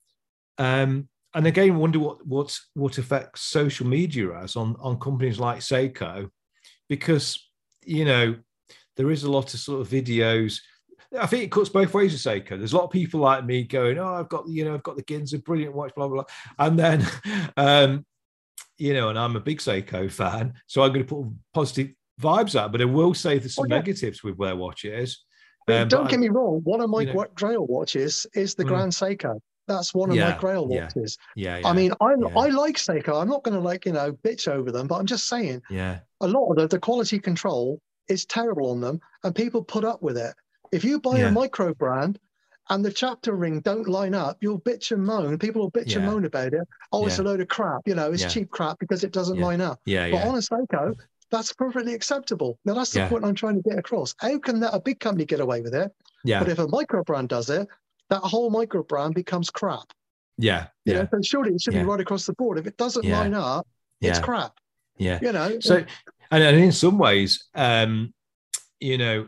Speaker 1: Um, and again, wonder what what what effect social media has on on companies like Seiko, because you know there is a lot of sort of videos. I think it cuts both ways with Seiko. There's a lot of people like me going, "Oh, I've got you know I've got the Ginza, brilliant watch, blah blah blah," and then um, you know, and I'm a big Seiko fan, so I'm going to put positive vibes out. But I will say there's some oh, yeah. negatives with their watches.
Speaker 2: Um, Don't get I, me wrong. One of my you know, Grail watches is the mm. Grand Seiko. That's one of yeah, my Grail watches.
Speaker 1: Yeah, yeah, yeah.
Speaker 2: I mean, I
Speaker 1: yeah.
Speaker 2: I like Seiko. I'm not going to like you know bitch over them, but I'm just saying.
Speaker 1: Yeah.
Speaker 2: A lot of the, the quality control is terrible on them, and people put up with it. If you buy yeah. a micro brand and the chapter ring don't line up, you'll bitch and moan. People will bitch yeah. and moan about it. Oh, it's yeah. a load of crap. You know, it's yeah. cheap crap because it doesn't
Speaker 1: yeah.
Speaker 2: line up.
Speaker 1: Yeah,
Speaker 2: but
Speaker 1: yeah.
Speaker 2: on a Seiko, that's perfectly acceptable. Now, that's the
Speaker 1: yeah.
Speaker 2: point I'm trying to get across. How can that, a big company get away with it?
Speaker 1: Yeah.
Speaker 2: But if a micro brand does it, that whole micro brand becomes crap.
Speaker 1: Yeah.
Speaker 2: You
Speaker 1: yeah.
Speaker 2: know, so surely it should
Speaker 1: yeah.
Speaker 2: be right across the board. If it doesn't
Speaker 1: yeah.
Speaker 2: line up,
Speaker 1: yeah.
Speaker 2: it's crap.
Speaker 1: Yeah.
Speaker 2: You know.
Speaker 1: So, and, and in some ways, um, you know,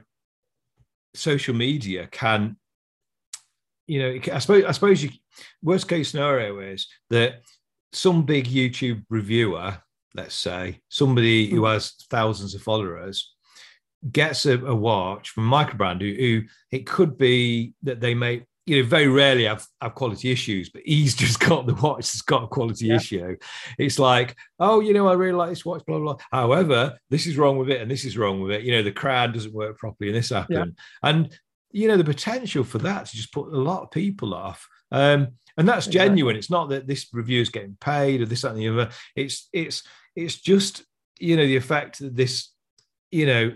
Speaker 1: social media can, you know, I suppose, I suppose you, worst case scenario is that some big YouTube reviewer, let's say, somebody who has thousands of followers, gets a, a watch from Microbrand who, who it could be that they may, you know, very rarely have, have quality issues, but he's just got the watch that's got a quality yeah. issue. It's like, oh, you know, I really like this watch, blah, blah, blah. However, this is wrong with it and this is wrong with it. You know, the crown doesn't work properly and this happened. Yeah. And, you know, the potential for that to just put a lot of people off. Um, and that's exactly. genuine. It's not that this review is getting paid or this, that, and the other. It's, it's, it's just, you know, the effect that this, you know,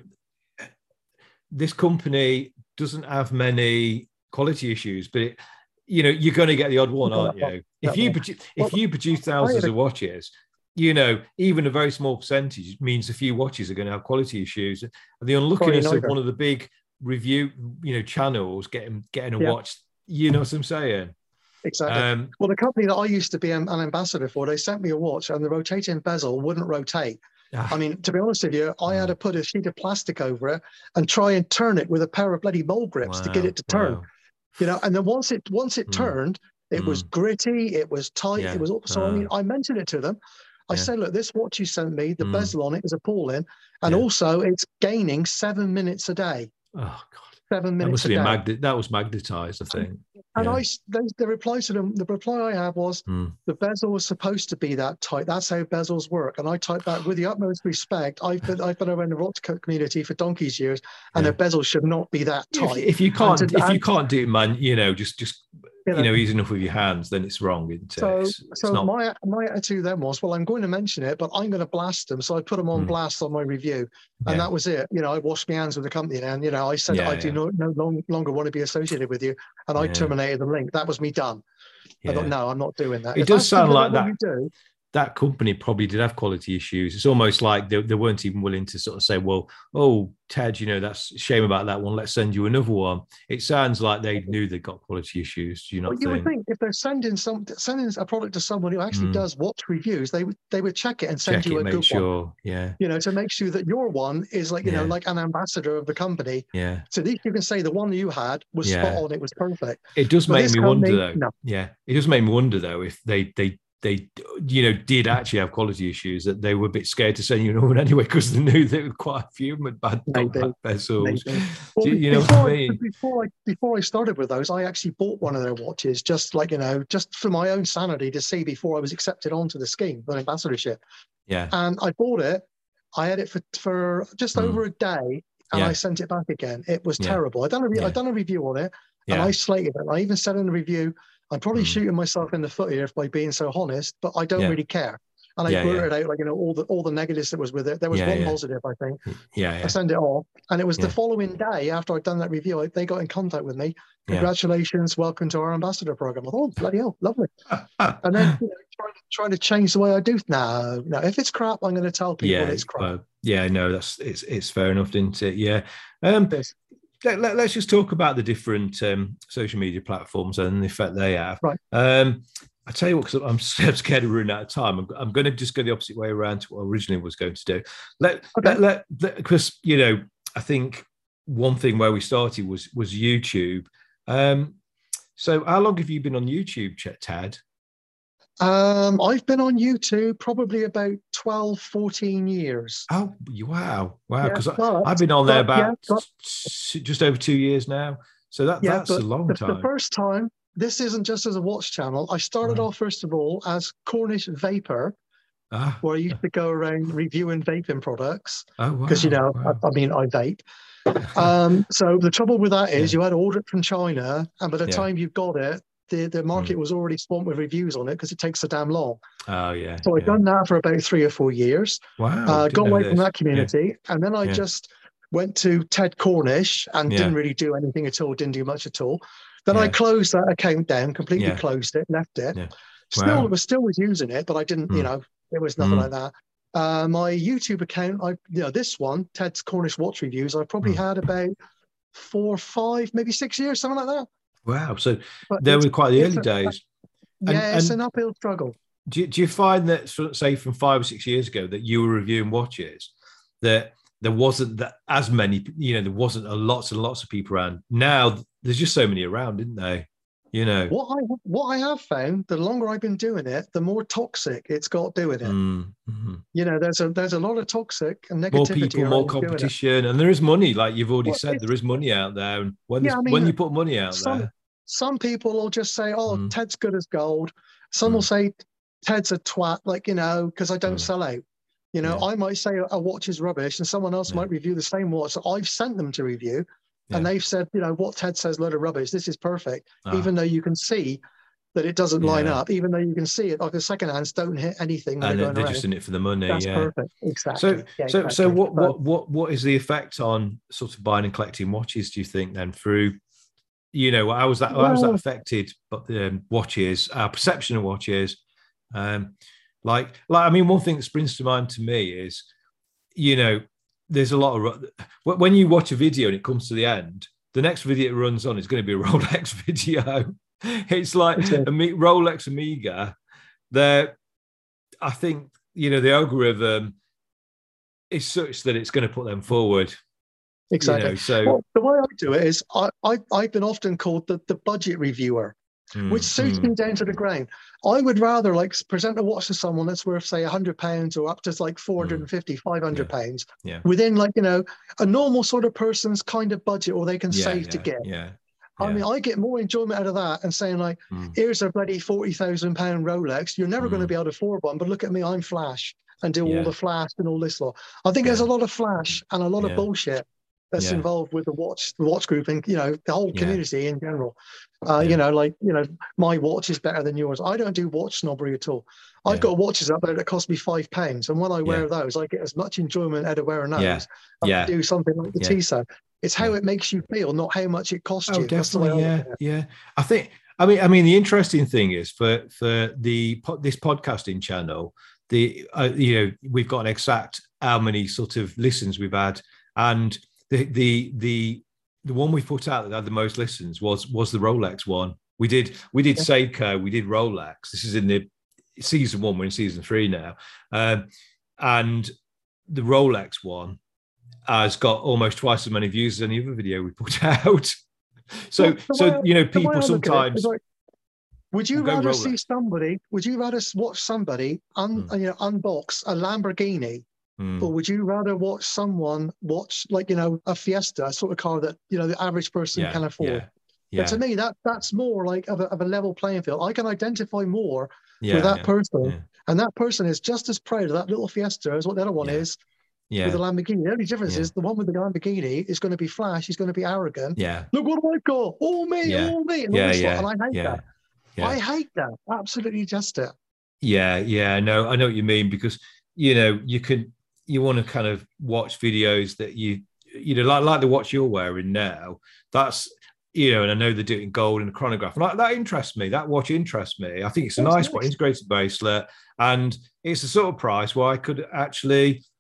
Speaker 1: this company doesn't have many quality issues, but it, you know, you're going to get the odd one, aren't you? If you produ- if you produce thousands of watches, you know, even a very small percentage means a few watches are going to have quality issues. And the unluckiness of one of the big review, you know, channels getting getting a yeah. watch, you know what I'm saying?
Speaker 2: Exactly. Um, well, the company that I used to be an ambassador for, they sent me a watch and the rotating bezel wouldn't rotate. I mean, to be honest with you, I had to put a sheet of plastic over it and try and turn it with a pair of bloody mole grips wow, to get it to turn. Wow. You know, and then once it once it mm. turned, it mm. was gritty, it was tight, yeah. it was so. Uh, I mean, I mentioned it to them. I yeah. said, look, this watch you sent me, the mm. bezel on it is appalling, and yeah. also it's gaining seven minutes a day.
Speaker 1: Oh God.
Speaker 2: Seven minutes
Speaker 1: that
Speaker 2: a day.
Speaker 1: Magnet, that was magnetized, I think.
Speaker 2: And
Speaker 1: yeah.
Speaker 2: I, the, the reply to them, the reply I had was,
Speaker 1: mm.
Speaker 2: the bezel was supposed to be that tight. That's how bezels work. And I typed back with the utmost respect. I've been, I've been around the watch community for donkey's years, and yeah. a bezel should not be that tight.
Speaker 1: If, if you can't, to, if and, you can't do it, man, you know, just, just. You know, you know, easy enough with your hands, then it's wrong, isn't it?
Speaker 2: So,
Speaker 1: it's,
Speaker 2: so
Speaker 1: it's not...
Speaker 2: my my attitude then was, well, I'm going to mention it, but I'm going to blast them. So I put them on mm. blast on my review, and yeah. that was it. You know, I washed my hands with the company, and you know, I said yeah, I do yeah. no, no long, longer want to be associated with you, and I yeah. terminated the link. That was me done. Yeah. I thought, no, I'm not doing that.
Speaker 1: It
Speaker 2: if
Speaker 1: does sound like that.
Speaker 2: You do,
Speaker 1: that company probably did have quality issues. It's almost like they, they weren't even willing to sort of say, well, oh, Ted, you know, that's a shame about that one. Let's send you another one. It sounds like they knew they got quality issues. Do you not
Speaker 2: well,
Speaker 1: think?
Speaker 2: You would think if they're sending some sending a product to someone who actually mm. does watch reviews, they would they would check it and send
Speaker 1: check
Speaker 2: you
Speaker 1: it,
Speaker 2: a
Speaker 1: make
Speaker 2: good
Speaker 1: sure.
Speaker 2: one.
Speaker 1: Yeah.
Speaker 2: You know, to make sure that your one is like, you yeah. know, like an ambassador of the company.
Speaker 1: Yeah.
Speaker 2: So at least you can say the one that you had was
Speaker 1: yeah.
Speaker 2: spot on, it was perfect.
Speaker 1: It does
Speaker 2: but
Speaker 1: make me
Speaker 2: company,
Speaker 1: wonder though.
Speaker 2: No.
Speaker 1: Yeah. It does make me wonder though if they they they, you know, did actually have quality issues, that they were a bit scared to send you an order anyway because they knew there were quite a few with bad, bad bezels.
Speaker 2: Well,
Speaker 1: you, you know
Speaker 2: before,
Speaker 1: what I mean?
Speaker 2: Before I, before I started with those, I actually bought one of their watches just like, you know, just for my own sanity to see before I was accepted onto the scheme, the ambassadorship.
Speaker 1: Yeah.
Speaker 2: And I bought it. I had it for, for just mm. over a day and yeah. I sent it back again. It was yeah. terrible. I done a, re- yeah. I done a review on it and yeah. I slated it. I even said in the review, I'm probably mm. shooting myself in the foot here by being so honest, but I don't yeah. really care. And I yeah, blurted yeah. out, like, you know, all the all the negatives that was with it. There was yeah, one yeah. positive, I think.
Speaker 1: Yeah, yeah.
Speaker 2: I sent it off. And it was yeah. the following day after I'd done that review, I, they got in contact with me. Congratulations, yeah. welcome to our ambassador program. I thought, oh, bloody hell, lovely. and then, you know, trying, trying to change the way I do. No, no, if it's crap, I'm going to tell people
Speaker 1: yeah,
Speaker 2: it's crap.
Speaker 1: But, Yeah, no, that's it's it's fair enough, isn't it? Yeah. Um,
Speaker 2: Yes.
Speaker 1: let, let, us just talk about the different um, social media platforms and the effect they have.
Speaker 2: Right.
Speaker 1: Um, I tell you what, because I'm scared of running out of time. I'm, I'm going to just go the opposite way around to what I originally was going to do. Let,
Speaker 2: Okay.
Speaker 1: let, let, because you know, I think one thing where we started was was YouTube. Um, so, how long have you been on YouTube, Ted?
Speaker 2: Um, I've been on YouTube probably about twelve, fourteen years.
Speaker 1: Oh, wow. Wow. Because
Speaker 2: yeah,
Speaker 1: I've been on there
Speaker 2: but,
Speaker 1: about
Speaker 2: yeah, but,
Speaker 1: just over two years now. So that,
Speaker 2: yeah,
Speaker 1: that's a long
Speaker 2: the,
Speaker 1: time.
Speaker 2: The first time, this isn't just as a watch channel. I started wow. off, first of all, as Cornish Vapor, ah. where I used to go around reviewing vaping products.
Speaker 1: Oh, wow.
Speaker 2: Because, you know,
Speaker 1: wow.
Speaker 2: I, I mean, I vape. um, so the trouble with that is yeah. you had to order it from China, and by the yeah. time you got it, the, the market mm. was already swamped with reviews on it because it takes so damn long.
Speaker 1: Oh, yeah.
Speaker 2: So I've
Speaker 1: yeah.
Speaker 2: done that for about three or four years.
Speaker 1: Wow.
Speaker 2: Uh, got away from that community. Yeah. And then I yeah. just went to Ted Cornish and yeah. didn't really do anything at all, didn't do much at all. Then yeah. I closed that account down, completely yeah. closed it, left it. Yeah. Still, wow. was still was using it, but I didn't, mm. you know, it was nothing mm. like that. Uh, my YouTube account, I, you know, this one, Ted's Cornish Watch Reviews, I probably mm. had about four, five, maybe six years, something like that.
Speaker 1: Wow. So but they were quite the early
Speaker 2: a,
Speaker 1: days.
Speaker 2: Yeah, and, it's and an uphill struggle.
Speaker 1: Do you, do you find that, say, from five or six years ago that you were reviewing watches, that there wasn't that as many, you know, there wasn't a lots and lots of people around. Now there's just so many around, isn't there? You know.
Speaker 2: What I what I have found, the longer I've been doing it, the more toxic it's got doing it.
Speaker 1: Mm-hmm.
Speaker 2: You know, there's a there's a lot of toxic and negativity.
Speaker 1: More people, more competition, and there is money, like you've already well, said, there is money out there. And when yeah, I mean, when you put money out
Speaker 2: some,
Speaker 1: there,
Speaker 2: some people will just say, "Oh, mm. Ted's good as gold." Some mm. will say, "Ted's a twat," like you know, because I don't mm. sell out. You know, yeah. I might say a watch is rubbish, and someone else yeah. might review the same watch that I've sent them to review. Yeah. And they've said, you know, what Ted says, load of rubbish. This is perfect. Oh. Even though you can see that it doesn't line yeah. up, even though you can see it, like the second hands don't hit anything.
Speaker 1: And
Speaker 2: they're,
Speaker 1: they're
Speaker 2: around.
Speaker 1: just in it for the money.
Speaker 2: That's
Speaker 1: yeah.
Speaker 2: perfect. Exactly.
Speaker 1: So,
Speaker 2: yeah,
Speaker 1: so,
Speaker 2: exactly.
Speaker 1: so what,
Speaker 2: but,
Speaker 1: what, what, what is the effect on sort of buying and collecting watches? Do you think then through, you know, how was that? How was that affected? But um, watches, our perception of watches, um, like, like I mean, one thing that springs to mind to me is, you know, there's a lot of when you watch a video and it comes to the end. The next video it runs on is going to be a Rolex video. It's like a Rolex Omega. They're, I think, you know, the algorithm is such that it's going to put them forward.
Speaker 2: Exactly.
Speaker 1: You know, so
Speaker 2: well, the way I do it is I, I, I've been often called the, the budget reviewer, mm, which suits mm. me down to the ground. I would rather like present a watch to someone that's worth, say, one hundred pounds or up to like four hundred fifty, mm. five hundred pounds
Speaker 1: yeah. yeah.
Speaker 2: within like, you know, a normal sort of person's kind of budget or they can
Speaker 1: yeah,
Speaker 2: save
Speaker 1: yeah,
Speaker 2: to get.
Speaker 1: Yeah.
Speaker 2: I
Speaker 1: yeah.
Speaker 2: mean, I get more enjoyment out of that and saying like, mm. here's a bloody forty thousand pound Rolex. You're never mm. going to be able to afford one, but look at me, I'm flash and do yeah. all the flash and all this lot. I think yeah. there's a lot of flash and a lot yeah. of bullshit that's yeah. involved with the watch, the watch group and, you know, the whole community yeah. in general. Uh, yeah. You know, like, you know, my watch is better than yours. I don't do watch snobbery at all. I've yeah. got watches up there that cost me five pounds. And when I wear yeah. those, I get as much enjoyment out of wearing those
Speaker 1: yeah.
Speaker 2: as
Speaker 1: yeah.
Speaker 2: I do something like the yeah. Tissot. It's how yeah. it makes you feel, not how much it costs
Speaker 1: oh,
Speaker 2: you.
Speaker 1: Definitely, yeah, yeah. I think, I mean, I mean, the interesting thing is for, for the, this podcasting channel, the, uh, you know, we've got an exact how many sort of listens we've had. And the, the, the, the one we put out that had the most listens was was the Rolex one. We did we did yeah. Seiko, we did Rolex. This is in the season one. We're in season three now, um, and the Rolex one has got almost twice as many views as any other video we put out. so well, so you know, people sometimes.
Speaker 2: Like, would you we'll rather see somebody? Would you rather watch somebody un, mm. you know, unbox a Lamborghini? Mm. Or would you rather watch someone watch, like, you know, a Fiesta, a sort of car that, you know, the average person
Speaker 1: yeah,
Speaker 2: can afford?
Speaker 1: Yeah, yeah.
Speaker 2: But to me, that that's more like of a, of a level playing field. I can identify more
Speaker 1: yeah,
Speaker 2: with that
Speaker 1: yeah,
Speaker 2: person.
Speaker 1: Yeah.
Speaker 2: And that person is just as proud of that little Fiesta as what the other one
Speaker 1: yeah.
Speaker 2: is
Speaker 1: yeah.
Speaker 2: with the Lamborghini. The only difference
Speaker 1: yeah.
Speaker 2: is the one with the Lamborghini is going to be flash. He's going to be arrogant.
Speaker 1: Yeah.
Speaker 2: Look what I've got. All me,
Speaker 1: yeah.
Speaker 2: all me. And,
Speaker 1: yeah,
Speaker 2: all this
Speaker 1: yeah.
Speaker 2: and I hate
Speaker 1: yeah.
Speaker 2: that.
Speaker 1: Yeah.
Speaker 2: I hate that. Absolutely just it.
Speaker 1: Yeah, yeah. No, I know what you mean because, you know, you could, you want to kind of watch videos that you, you know, like, like the watch you're wearing now. That's, you know, and I know they do it in gold and a chronograph. And that, that interests me. That watch interests me. I think it's a nice, nice one, integrated bracelet. And it's a sort of price where I could actually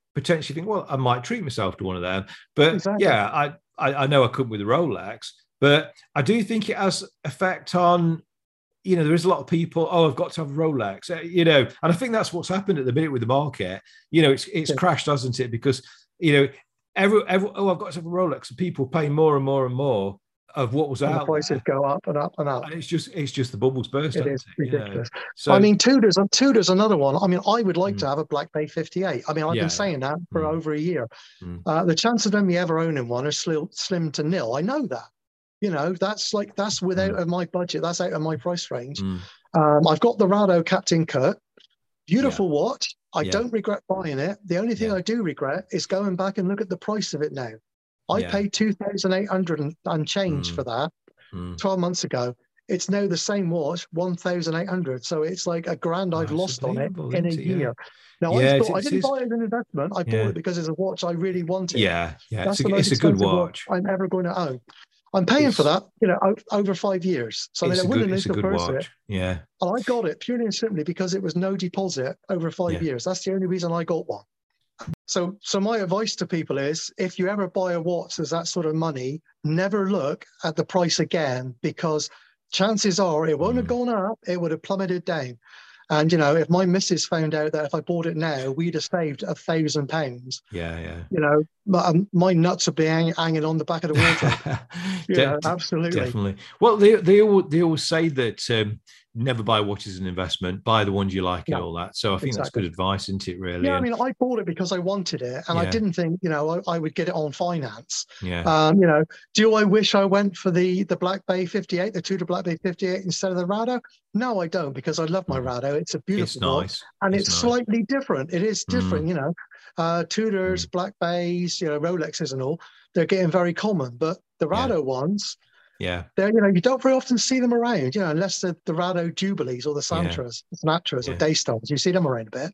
Speaker 1: potentially think, well, I might treat myself to one of them. But
Speaker 2: exactly.
Speaker 1: yeah, I, I I know I couldn't with the Rolex, but I do think it has effect on, you know, there is a lot of people, oh, I've got to have a Rolex, you know, and I think that's what's happened at the minute with the market. You know, it's it's yeah. crashed, hasn't it? Because, you know, every, every oh, I've got to have a Rolex, and people pay more and more and more of what was
Speaker 2: and
Speaker 1: out
Speaker 2: the prices
Speaker 1: there.
Speaker 2: go up and up and up.
Speaker 1: And it's just it's just the bubbles burst.
Speaker 2: It is
Speaker 1: it,
Speaker 2: ridiculous.
Speaker 1: You know? So
Speaker 2: I mean, Tudor's Tudor's another one. I mean, I would like
Speaker 1: mm.
Speaker 2: to have a Black Bay fifty-eight. I mean, I've
Speaker 1: yeah,
Speaker 2: been saying that for
Speaker 1: mm.
Speaker 2: over a year.
Speaker 1: Mm.
Speaker 2: Uh, the chance of me ever owning one is slim, slim to nil. I know that. You know, that's like that's without mm. of my budget. That's out of my price range.
Speaker 1: Mm.
Speaker 2: Um, I've got the Rado Captain Kurt. Beautiful yeah. watch. I
Speaker 1: yeah.
Speaker 2: don't regret buying it. The only thing
Speaker 1: yeah.
Speaker 2: I do regret is going back and look at the price of it now. I
Speaker 1: yeah.
Speaker 2: paid two thousand eight hundred and, and change mm. for that mm. twelve months ago. It's now the same watch, one thousand eight hundred. So it's like a grand I've oh, lost on it in a year. Yeah. Now,
Speaker 1: yeah,
Speaker 2: I, thought, I didn't buy it as an investment. I
Speaker 1: yeah.
Speaker 2: bought it because it's a watch I really wanted.
Speaker 1: Yeah, yeah.
Speaker 2: That's
Speaker 1: it's
Speaker 2: the
Speaker 1: a,
Speaker 2: most
Speaker 1: it's a good
Speaker 2: watch.
Speaker 1: watch
Speaker 2: I'm ever going to own. I'm paying
Speaker 1: it's,
Speaker 2: for that, you know, over five years. So I mean, I wouldn't
Speaker 1: have
Speaker 2: need to purse it.
Speaker 1: Yeah.
Speaker 2: And I got it purely and simply because it was no deposit over five yeah. years. That's the only reason I got one. So, so my advice to people is, if you ever buy a watch that's that sort of money, never look at the price again, because chances are it won't mm. have gone up, it would have plummeted down. And, you know, if my missus found out that if I bought it now, we'd have saved a thousand pounds.
Speaker 1: Yeah, yeah.
Speaker 2: You know, my, my nuts would be hang, hanging on the back of the wardrobe. you De- know, absolutely.
Speaker 1: Definitely. Well, they, they, all, they always say that um, never buy watches as an investment, buy the ones you like yeah, and all that. So I think exactly. that's good advice, isn't it, really?
Speaker 2: Yeah, I mean, I bought it because I wanted it, and yeah. I didn't think, you know, I, I would get it on finance.
Speaker 1: Yeah.
Speaker 2: Um, you know, do I wish I went for the the Black Bay fifty-eight, the Tudor Black Bay fifty-eight instead of the Rado? No, I don't, because I love my Rado. It's a beautiful
Speaker 1: it's nice.
Speaker 2: watch, and it's,
Speaker 1: it's nice.
Speaker 2: slightly different. It is different, mm. you know. Uh, Tudors, mm. Black Bays, you know, Rolexes and all, they're getting very common, but the Rado yeah. ones,
Speaker 1: yeah,
Speaker 2: they're, you know, you don't very often see them around, you know, unless the, the Rado Jubilees or the Santras, yeah. Sinatras yeah. or Daystars. You see them around a bit.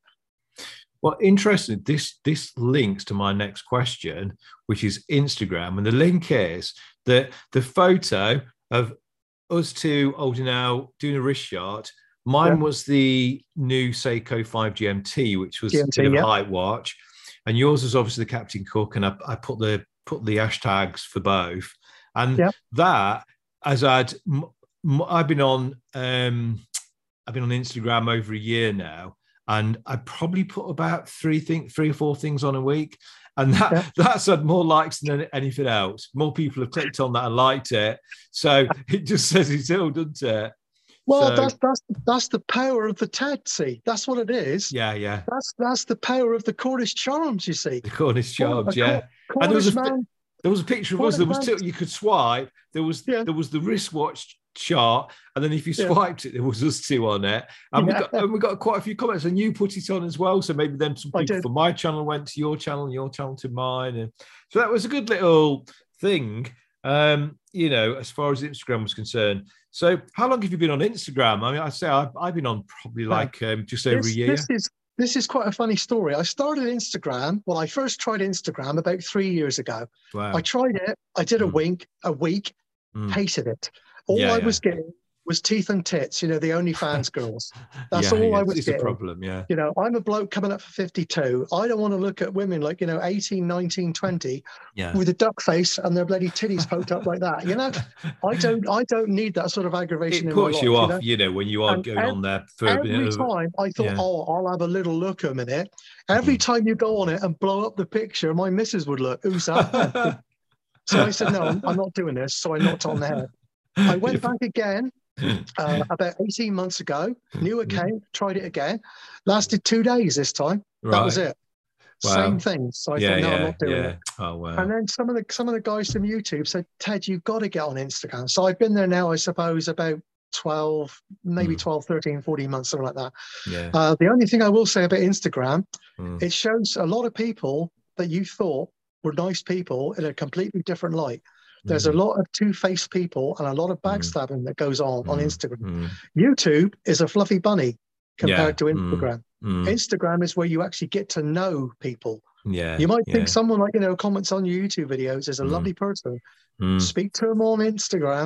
Speaker 1: Well, interesting. This this links to my next question, which is Instagram, and the link is that the photo of us two holding out doing a wrist shot. Mine yeah. was the new Seiko five G M T, which was G M T, a bit of a yeah. height watch, and yours was obviously the Captain Cook, and I, I put the put the hashtags for both. And yep. that, as I'd, I've been on, um, I've been on Instagram over a year now, and I probably put about three thing, three or four things on a week, and that yep. that's had more likes than anything else. More people have clicked on that and liked it, so it just says it's all, doesn't it?
Speaker 2: Well,
Speaker 1: so,
Speaker 2: that's that's that's the power of the T E D. See, that's what it is.
Speaker 1: Yeah, yeah.
Speaker 2: That's that's the power of the Cornish charms. You see,
Speaker 1: the Cornish charms. Oh, yeah,
Speaker 2: Cor-
Speaker 1: and there was a.
Speaker 2: Man,
Speaker 1: There was a picture of us. There was two, you could swipe. There was yeah. there was the wristwatch chart, and then if you swiped yeah. it, there was us two on it. And yeah. we got and we got quite a few comments, and you put it on as well. So maybe then some people from my channel went to your channel, and your channel to mine, and so that was a good little thing. Um, you know, as far as Instagram was concerned. So, how long have you been on Instagram? I mean, I say I've, I've been on probably like um, just over
Speaker 2: this,
Speaker 1: a year.
Speaker 2: This is This is quite a funny story. I started Instagram. Well, I first tried Instagram about three years ago.
Speaker 1: Wow.
Speaker 2: I tried it. I did a
Speaker 1: mm.
Speaker 2: week, a week,
Speaker 1: mm.
Speaker 2: hated it. All
Speaker 1: yeah,
Speaker 2: I
Speaker 1: yeah.
Speaker 2: was getting was teeth and tits, you know, the OnlyFans girls. That's
Speaker 1: yeah,
Speaker 2: all
Speaker 1: yeah.
Speaker 2: I was
Speaker 1: it's
Speaker 2: getting.
Speaker 1: It's a problem, yeah.
Speaker 2: You know, I'm a bloke coming up for fifty-two. I don't want to look at women like, you know, eighteen, nineteen, twenty
Speaker 1: yeah.
Speaker 2: with a duck face and their bloody titties poked up like that. You know, I don't I don't need that sort of aggravation
Speaker 1: it
Speaker 2: in my
Speaker 1: puts
Speaker 2: life,
Speaker 1: you off,
Speaker 2: you know?
Speaker 1: you know, when you are
Speaker 2: and
Speaker 1: going
Speaker 2: every,
Speaker 1: on there. For
Speaker 2: every
Speaker 1: you know,
Speaker 2: time I thought,
Speaker 1: yeah.
Speaker 2: oh, I'll have a little look a minute. Every mm. time you go on it and blow up the picture, my missus would look, who's that? So I said, no, I'm, I'm not doing this. So I knocked on the head. I went back again. Uh, about eighteen months ago, new account, tried it again, lasted two days this time. Right. That was it. Wow. Same thing. So I yeah, thought, no,
Speaker 1: yeah,
Speaker 2: I'm not doing
Speaker 1: yeah.
Speaker 2: it.
Speaker 1: Oh wow.
Speaker 2: And then some of the some of the guys from YouTube said, Ted, you've got to get on Instagram. So I've been there now, I suppose, about twelve, maybe mm. twelve, thirteen, fourteen months, something like that.
Speaker 1: Yeah.
Speaker 2: Uh, the only thing I will say about Instagram,
Speaker 1: mm.
Speaker 2: it shows a lot of people that you thought were nice people in a completely different light. There's mm. a lot of two-faced people and a lot of backstabbing mm. that goes on mm. on Instagram.
Speaker 1: Mm.
Speaker 2: YouTube is a fluffy bunny compared
Speaker 1: yeah.
Speaker 2: to Instagram.
Speaker 1: Mm.
Speaker 2: Instagram is where you actually get to know people.
Speaker 1: Yeah,
Speaker 2: you might
Speaker 1: yeah.
Speaker 2: think someone like, you know, comments on your YouTube videos is a
Speaker 1: mm.
Speaker 2: lovely person.
Speaker 1: Mm.
Speaker 2: Speak to them on Instagram.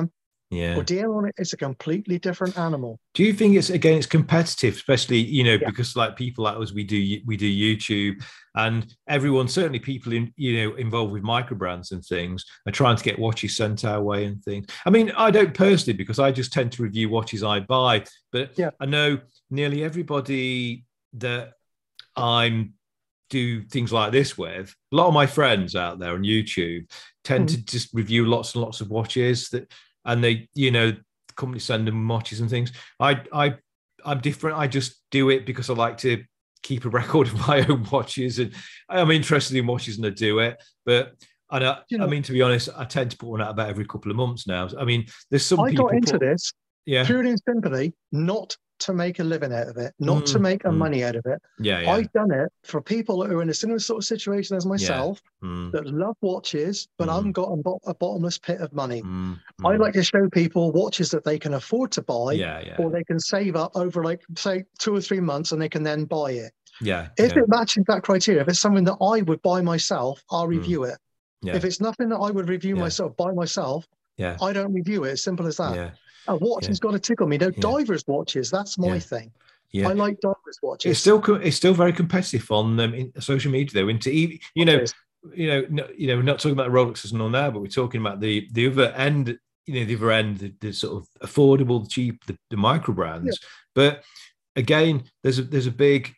Speaker 1: Yeah.
Speaker 2: Or Diamond is a completely different animal.
Speaker 1: Do you think it's again it's competitive, especially you know
Speaker 2: Yeah.
Speaker 1: because like people like us we do we do YouTube and everyone certainly people in you know involved with micro brands and things are trying to get watches sent our way and things. I mean I don't personally because I just tend to review watches I buy, but
Speaker 2: Yeah.
Speaker 1: I know nearly everybody that I'm do things like this with a lot of my friends out there on YouTube tend mm. to just review lots and lots of watches that and they you know companies send them watches and things. I I I'm different. I just do it because I like to keep a record of my own watches and I'm interested in watches and I do it. But I know, you know, I mean to be honest, I tend to put one out about every couple of months now. I mean, there's some
Speaker 2: I
Speaker 1: people
Speaker 2: got into
Speaker 1: put,
Speaker 2: this
Speaker 1: yeah
Speaker 2: purely and simply not to make a living out of it, not mm, to make a mm. money out of it.
Speaker 1: Yeah, yeah.
Speaker 2: I've done it for people who are in a similar sort of situation as myself
Speaker 1: yeah. mm.
Speaker 2: that love watches, but mm. haven't got a, a bottomless pit of money.
Speaker 1: Mm.
Speaker 2: I like to show people watches that they can afford to buy,
Speaker 1: yeah, yeah.
Speaker 2: or they can save up over like say two or three months and they can then buy it.
Speaker 1: Yeah.
Speaker 2: If
Speaker 1: yeah.
Speaker 2: it matches that criteria, if it's something that I would buy myself, I'll review mm. it.
Speaker 1: Yeah.
Speaker 2: If it's nothing that I would review
Speaker 1: yeah.
Speaker 2: myself by myself,
Speaker 1: yeah.
Speaker 2: I don't review it. As simple as that.
Speaker 1: Yeah.
Speaker 2: A watch
Speaker 1: yeah.
Speaker 2: has got to tickle me. No,
Speaker 1: yeah.
Speaker 2: divers watches, that's my
Speaker 1: yeah.
Speaker 2: thing.
Speaker 1: Yeah.
Speaker 2: I like divers watches.
Speaker 1: It's still it's still very competitive on um, in social media though. Into you know, you know, no, you know, we're not talking about the Rolexes and all now, but we're talking about the the other end. You know, the other end, the, the sort of affordable, the cheap, the, the micro brands. Yeah. But again, there's a there's a big,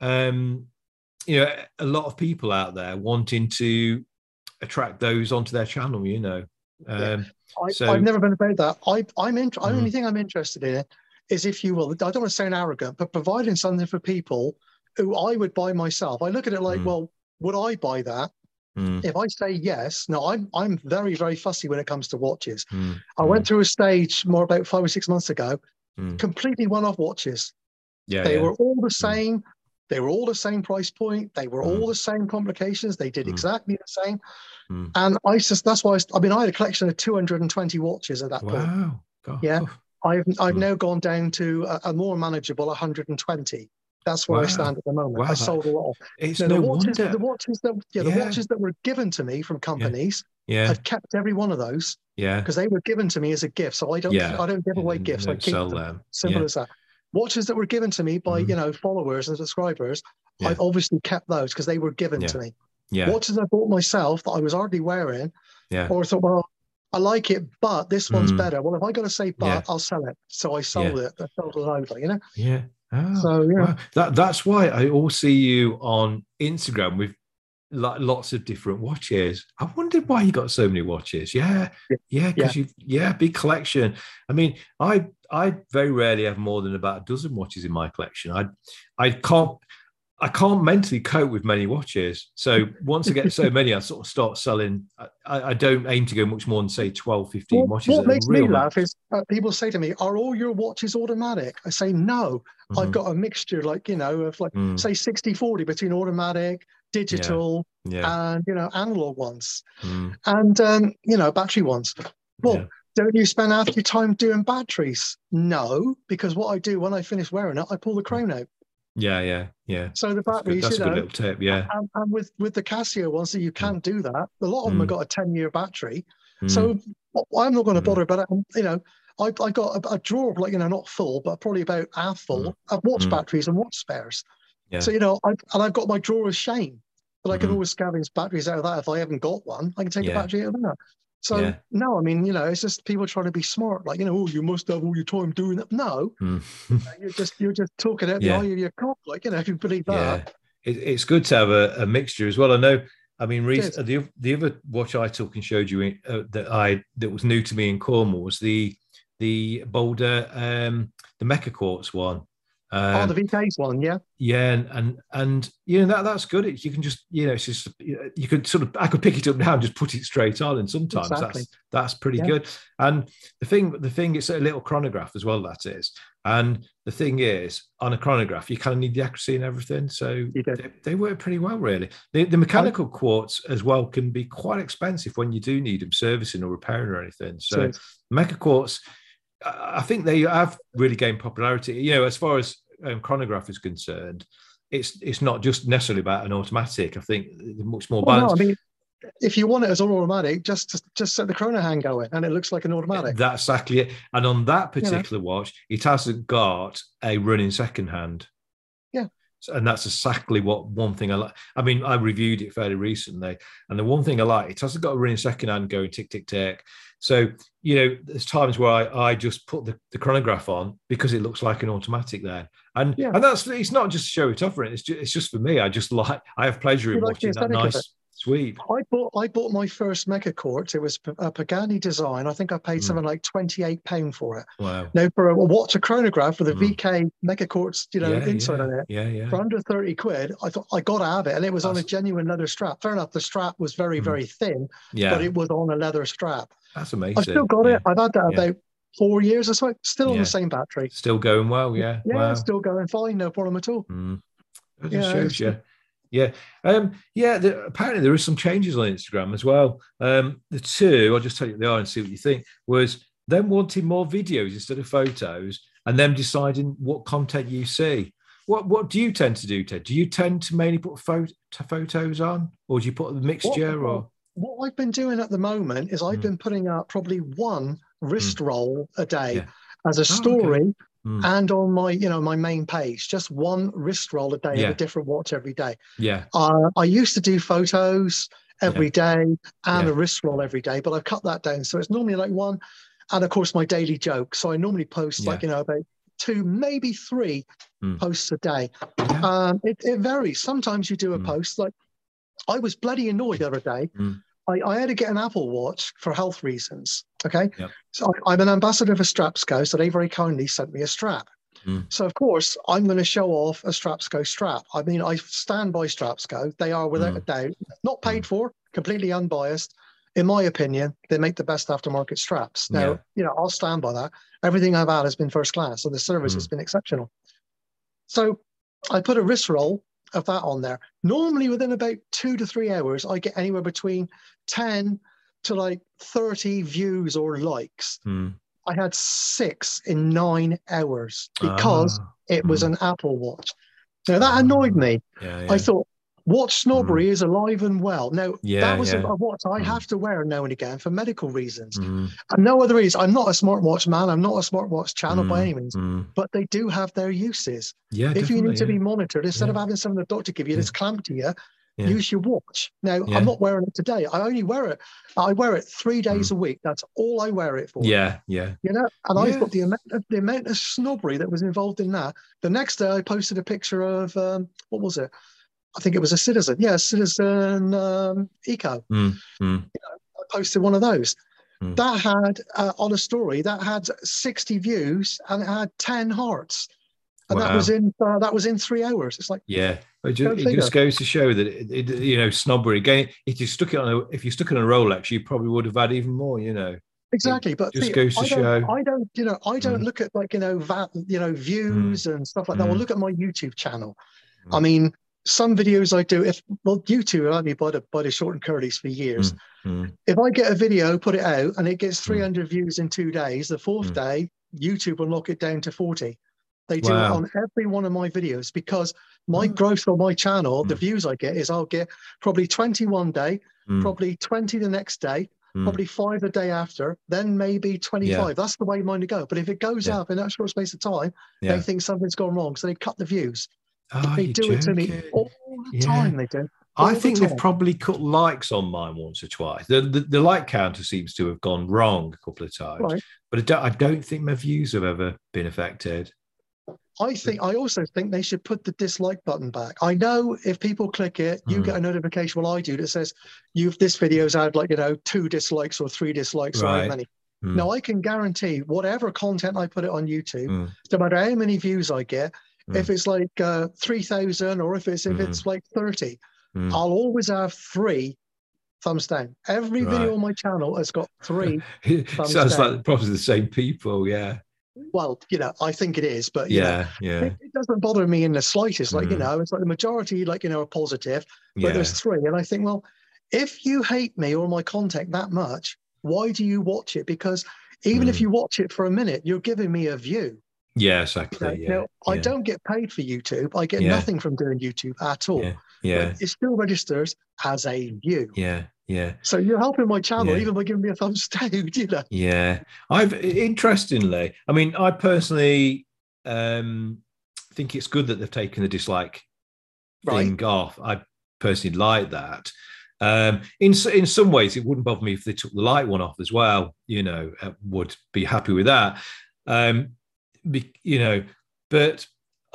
Speaker 1: um, you know, a lot of people out there wanting to attract those onto their channel. You know, um,
Speaker 2: yeah. I,
Speaker 1: so
Speaker 2: I've never been about that. I I'm in. Mm. The only thing I'm interested in is, if you will, I don't want to sound arrogant, but providing something for people who I would buy myself. I look at it like, mm. well, would I buy that? Mm. If I say yes, no, I'm I'm very, very fussy when it comes to watches.
Speaker 1: Mm.
Speaker 2: I mm. went through a stage more about five or six months ago, mm. completely one-off watches.
Speaker 1: Yeah,
Speaker 2: they
Speaker 1: yeah.
Speaker 2: were all the same. Mm. They were all the same price point. They were mm. all the same complications. They did mm. exactly the same. Mm. And I just, that's why, I, I mean, I had a collection of two hundred twenty watches at that
Speaker 1: wow.
Speaker 2: point.
Speaker 1: Wow. God.
Speaker 2: Yeah. I've I've
Speaker 1: mm.
Speaker 2: now gone down to a, a more manageable one hundred twenty. That's where wow. I stand at the moment.
Speaker 1: Wow.
Speaker 2: I sold a lot.
Speaker 1: It's
Speaker 2: now,
Speaker 1: no
Speaker 2: the watches,
Speaker 1: wonder.
Speaker 2: The watches that yeah, the
Speaker 1: yeah.
Speaker 2: watches that were given to me from companies,
Speaker 1: yeah. yeah.
Speaker 2: I've kept every one of those.
Speaker 1: Yeah.
Speaker 2: Because they were given to me as a gift. So I don't
Speaker 1: yeah.
Speaker 2: I don't give away
Speaker 1: and,
Speaker 2: gifts.
Speaker 1: And
Speaker 2: I keep them.
Speaker 1: them.
Speaker 2: Simple
Speaker 1: yeah.
Speaker 2: as that. Watches that were given to me by, mm. you know, followers and subscribers, yeah. I've obviously kept those because they were given
Speaker 1: yeah.
Speaker 2: to me.
Speaker 1: Yeah.
Speaker 2: Watches I bought myself that I was already wearing,
Speaker 1: yeah.
Speaker 2: or I thought, well, I like it, but this one's
Speaker 1: mm.
Speaker 2: better. Well, if I got to say but, yeah. I'll sell it. So I sold
Speaker 1: yeah.
Speaker 2: it. I sold it over, you know?
Speaker 1: Yeah. Oh,
Speaker 2: so, yeah.
Speaker 1: Wow. That, that's why I always see you on Instagram with like lots of different watches. I wondered why you got so many watches. Yeah. Yeah. Because yeah. you, yeah, big collection. I mean, I, I very rarely have more than about a dozen watches in my collection. I, I can't, I can't mentally cope with many watches. So once I get so many, I sort of start selling. I, I don't aim to go much more than say twelve, fifteen
Speaker 2: well,
Speaker 1: watches.
Speaker 2: What makes me laugh is uh, people say to me, are all your watches automatic? I say, no, mm-hmm. I've got a mixture like, you know, of like mm. say sixty forty between automatic, digital, yeah. Yeah. and, you know, analog ones mm. and, um, you know, battery ones. Well, yeah. don't you spend half your time doing batteries? No, because what I do when I finish wearing it, I pull the crown out.
Speaker 1: Yeah, yeah, yeah.
Speaker 2: So the batteries,
Speaker 1: that's, that's
Speaker 2: you
Speaker 1: a
Speaker 2: know,
Speaker 1: good little tip, yeah.
Speaker 2: And, and with with the Casio ones, so you can't mm. do that. A lot of them
Speaker 1: mm.
Speaker 2: have got a ten-year battery,
Speaker 1: mm.
Speaker 2: so I'm not going to
Speaker 1: mm.
Speaker 2: bother about it. You know, I I got a, a drawer, like you know, not full, but probably about half full
Speaker 1: mm.
Speaker 2: of watch
Speaker 1: mm.
Speaker 2: batteries and watch spares.
Speaker 1: Yeah.
Speaker 2: So you know, I and I've got my drawer of shame, but I can
Speaker 1: mm.
Speaker 2: always scavenge batteries out of that if I haven't got one. I can take
Speaker 1: yeah.
Speaker 2: a battery out of that. So
Speaker 1: yeah.
Speaker 2: no, I mean, you know, it's just people trying to be smart, like you know, oh, you must have all your time doing that. No,
Speaker 1: mm.
Speaker 2: you're just you're just talking out
Speaker 1: yeah.
Speaker 2: the eye of your cock, like you know, if you believe that.
Speaker 1: Yeah. It, it's good to have a, a mixture as well. I know. I mean, recent, the the other watch I took and showed you uh, that I that was new to me in Cornwall was the the Boulder um, the Mecha Quartz one. Um,
Speaker 2: oh, the V K's one, yeah,
Speaker 1: yeah, and and and you know that that's good. It, you can just you know it's just you could sort of I could pick it up now and just put it straight on, and sometimes exactly. that's that's pretty yeah. good. And the thing the thing it's a little chronograph as well. That is, and the thing is on a chronograph you kind of need the accuracy and everything. So they, they work pretty well, really. The, the mechanical I, quartz as well can be quite expensive when you do need them servicing or repairing or anything. So
Speaker 2: so
Speaker 1: Mecha Quartz, I think they have really gained popularity. You know, as far as um, chronograph is concerned, it's it's not just necessarily about an automatic. I think they're much more
Speaker 2: well,
Speaker 1: balanced.
Speaker 2: No, I mean, if you want it as an automatic, just just set the chrono hand going, and it looks like an automatic.
Speaker 1: That's exactly it. And on that particular you know? watch, it hasn't got a running second hand.
Speaker 2: Yeah.
Speaker 1: And that's exactly what one thing I like. I mean, I reviewed it fairly recently, and the one thing I like, it hasn't got a running second hand going tick, tick, tick. So, you know, there's times where I, I just put the, the chronograph on because it looks like an automatic there. And yeah. and that's, it's not just to show it off, it's just, it's just for me. I just like, I have pleasure you in like watching that nice sweep.
Speaker 2: I bought I bought my first Megaquartz. It was a Pagani design. I think I paid mm. something like twenty-eight pounds for it.
Speaker 1: Wow.
Speaker 2: Now, for a watch, a chronograph with a mm. V K Megaquartz, you know,
Speaker 1: yeah,
Speaker 2: inside
Speaker 1: yeah,
Speaker 2: on it,
Speaker 1: yeah, yeah.
Speaker 2: for under thirty quid, I thought I got to have it. And it was That's... on a genuine leather strap. Fair enough, the strap was very, mm. very thin,
Speaker 1: yeah.
Speaker 2: but it was on a leather strap.
Speaker 1: That's amazing.
Speaker 2: I've still got
Speaker 1: yeah.
Speaker 2: it. I've had that
Speaker 1: yeah.
Speaker 2: about four years or so. Still
Speaker 1: yeah.
Speaker 2: on the same battery.
Speaker 1: Still going well, yeah.
Speaker 2: Yeah,
Speaker 1: wow.
Speaker 2: still going fine. No problem at all.
Speaker 1: Mm. It just yeah, shows you. Yeah, um, yeah. The, apparently, there are some changes on Instagram as well. Um, the two, I'll just tell you what they are and see what you think. Was them wanting more videos instead of photos, and them deciding what content you see. What What do you tend to do, Ted? Do you tend to mainly put photo, photos on, or do you put a mixture?
Speaker 2: What,
Speaker 1: or
Speaker 2: what I've been doing at the moment is I've mm. been putting out probably one wrist mm. roll a day yeah. as a story. Oh, okay. Mm. And on my, you know, my main page, just one wrist roll a day yeah. of a different watch every day.
Speaker 1: Yeah.
Speaker 2: Uh, I used to do photos every
Speaker 1: yeah.
Speaker 2: day and
Speaker 1: yeah.
Speaker 2: a wrist roll every day, but I've cut that down. So it's normally like one, and of course my daily joke. So I normally post yeah. like, you know, about two, maybe three mm. posts a day. Yeah. Um, it, it varies. Sometimes you do a mm. post. Like I was bloody annoyed the other day.
Speaker 1: Mm.
Speaker 2: I, I had to get an Apple Watch for health reasons. Okay.
Speaker 1: Yep.
Speaker 2: So I, I'm an ambassador for Strapsco. So they very kindly sent me a strap.
Speaker 1: Mm.
Speaker 2: So of course I'm going to show off a Strapsco strap. I mean, I stand by Strapsco. They are without mm. a doubt not paid mm. for, completely unbiased. In my opinion, they make the best aftermarket straps. Now, yeah. you know, I'll stand by that. Everything I've had has been first class. So the service mm. has been exceptional. So I put a wrist roll of that on there. Normally within about two to three hours, I get anywhere between ten to like thirty views or likes.
Speaker 1: Mm.
Speaker 2: I had six in nine hours because ah. it was mm. an Apple Watch. Now that annoyed me.
Speaker 1: Yeah, yeah.
Speaker 2: I thought, Watch Snobbery mm. is alive and well. Now,
Speaker 1: yeah,
Speaker 2: that was
Speaker 1: yeah.
Speaker 2: a, a watch I
Speaker 1: mm.
Speaker 2: have to wear now and again for medical reasons.
Speaker 1: Mm.
Speaker 2: And no other reason. I'm not a smartwatch man. I'm not a smartwatch channel
Speaker 1: mm.
Speaker 2: by any means.
Speaker 1: Mm.
Speaker 2: But they do have their uses.
Speaker 1: Yeah,
Speaker 2: if you need to
Speaker 1: yeah.
Speaker 2: be monitored, instead
Speaker 1: yeah.
Speaker 2: of having some of the doctor give you
Speaker 1: yeah.
Speaker 2: this clamp to you,
Speaker 1: yeah.
Speaker 2: use your watch. Now,
Speaker 1: yeah.
Speaker 2: I'm not wearing it today. I only wear it. I wear it three days
Speaker 1: mm.
Speaker 2: a week. That's all I wear it for.
Speaker 1: Yeah, yeah.
Speaker 2: You know, and
Speaker 1: yeah.
Speaker 2: I thought the amount of the amount of snobbery that was involved in that. The next day, I posted a picture of um, what was it? I think it was a Citizen. Yeah, Citizen um, Eco.
Speaker 1: Mm. Mm.
Speaker 2: You know, I posted one of those.
Speaker 1: Mm.
Speaker 2: That had uh, on a story that had sixty views and it had ten hearts. And
Speaker 1: wow.
Speaker 2: that was in uh, that was in three hours. It's like
Speaker 1: yeah, it just, it just goes to show that it, it, you know, snobbery. Again, if you stuck it on a if you stuck it on a Rolex, you probably would have had even more. You know,
Speaker 2: exactly.
Speaker 1: It
Speaker 2: but
Speaker 1: just
Speaker 2: see,
Speaker 1: goes to
Speaker 2: I
Speaker 1: show.
Speaker 2: don't, I don't, you know, I don't
Speaker 1: mm.
Speaker 2: look at like you know va- you know views mm. and stuff like that.
Speaker 1: Mm.
Speaker 2: Well, look at my YouTube channel.
Speaker 1: Mm.
Speaker 2: I mean, some videos I do. If well, YouTube allowed me by the by the short and curlies for years.
Speaker 1: Mm. Mm.
Speaker 2: If I get a video, put it out, and it gets three hundred
Speaker 1: mm.
Speaker 2: views in two days, the fourth
Speaker 1: mm.
Speaker 2: day, YouTube will knock it down to forty. They do
Speaker 1: wow.
Speaker 2: it on every one of my videos because my
Speaker 1: mm.
Speaker 2: growth on my channel,
Speaker 1: mm.
Speaker 2: the views I get is I'll get probably twenty one day,
Speaker 1: mm.
Speaker 2: probably twenty the next day,
Speaker 1: mm.
Speaker 2: probably five the day after, then maybe twenty-five.
Speaker 1: Yeah.
Speaker 2: That's the way mine to go. But if it goes
Speaker 1: yeah.
Speaker 2: up in that short space of time,
Speaker 1: yeah.
Speaker 2: they think something's gone wrong. So they cut the views.
Speaker 1: Oh,
Speaker 2: they do
Speaker 1: joking.
Speaker 2: it to me all the
Speaker 1: yeah.
Speaker 2: time. They do. All
Speaker 1: I think
Speaker 2: the
Speaker 1: they've probably cut likes on mine once or twice. The, the, the like counter seems to have gone wrong a couple of times,
Speaker 2: right.
Speaker 1: but I don't, I don't think my views have ever been affected.
Speaker 2: I think I also think they should put the dislike button back. I know if people click it, you mm. get a notification. Well, I do that says you've this video's had like you know two dislikes or three dislikes
Speaker 1: right.
Speaker 2: or many.
Speaker 1: Mm.
Speaker 2: Now I can guarantee whatever content I put it on YouTube,
Speaker 1: mm.
Speaker 2: no matter how many views I get,
Speaker 1: mm.
Speaker 2: if it's like uh, three thousand or if it's if
Speaker 1: mm.
Speaker 2: it's like thirty,
Speaker 1: mm.
Speaker 2: I'll always have three thumbs down. Every
Speaker 1: right.
Speaker 2: video on my channel has got three. thumbs
Speaker 1: Sounds
Speaker 2: down.
Speaker 1: like probably the same people. Yeah.
Speaker 2: Well, you know, I think it is, but you
Speaker 1: yeah,
Speaker 2: know,
Speaker 1: yeah,
Speaker 2: it, it doesn't bother me in the slightest. Like,
Speaker 1: mm.
Speaker 2: you know, it's like the majority, like, you know, are positive, but
Speaker 1: yeah.
Speaker 2: there's three. And I think, well, if you hate me or my content that much, why do you watch it? Because even
Speaker 1: mm.
Speaker 2: if you watch it for a minute, you're giving me a view.
Speaker 1: Yeah, exactly.
Speaker 2: You know,
Speaker 1: Yeah,
Speaker 2: now, I
Speaker 1: yeah,
Speaker 2: don't get paid for YouTube. I get
Speaker 1: yeah,
Speaker 2: nothing from doing YouTube at all.
Speaker 1: yeah,
Speaker 2: But
Speaker 1: yeah,
Speaker 2: it still registers as a view.
Speaker 1: yeah, yeah,
Speaker 2: So you're helping my channel
Speaker 1: yeah.
Speaker 2: even by giving me a thumbs down, you know.
Speaker 1: Yeah, I've interestingly, I mean, I personally um, think it's good that they've taken the dislike
Speaker 2: Right.
Speaker 1: thing off. I personally like that. Um, in in some ways, it wouldn't bother me if they took the like one off as well. You know, I would be happy with that. Um, be, you know, but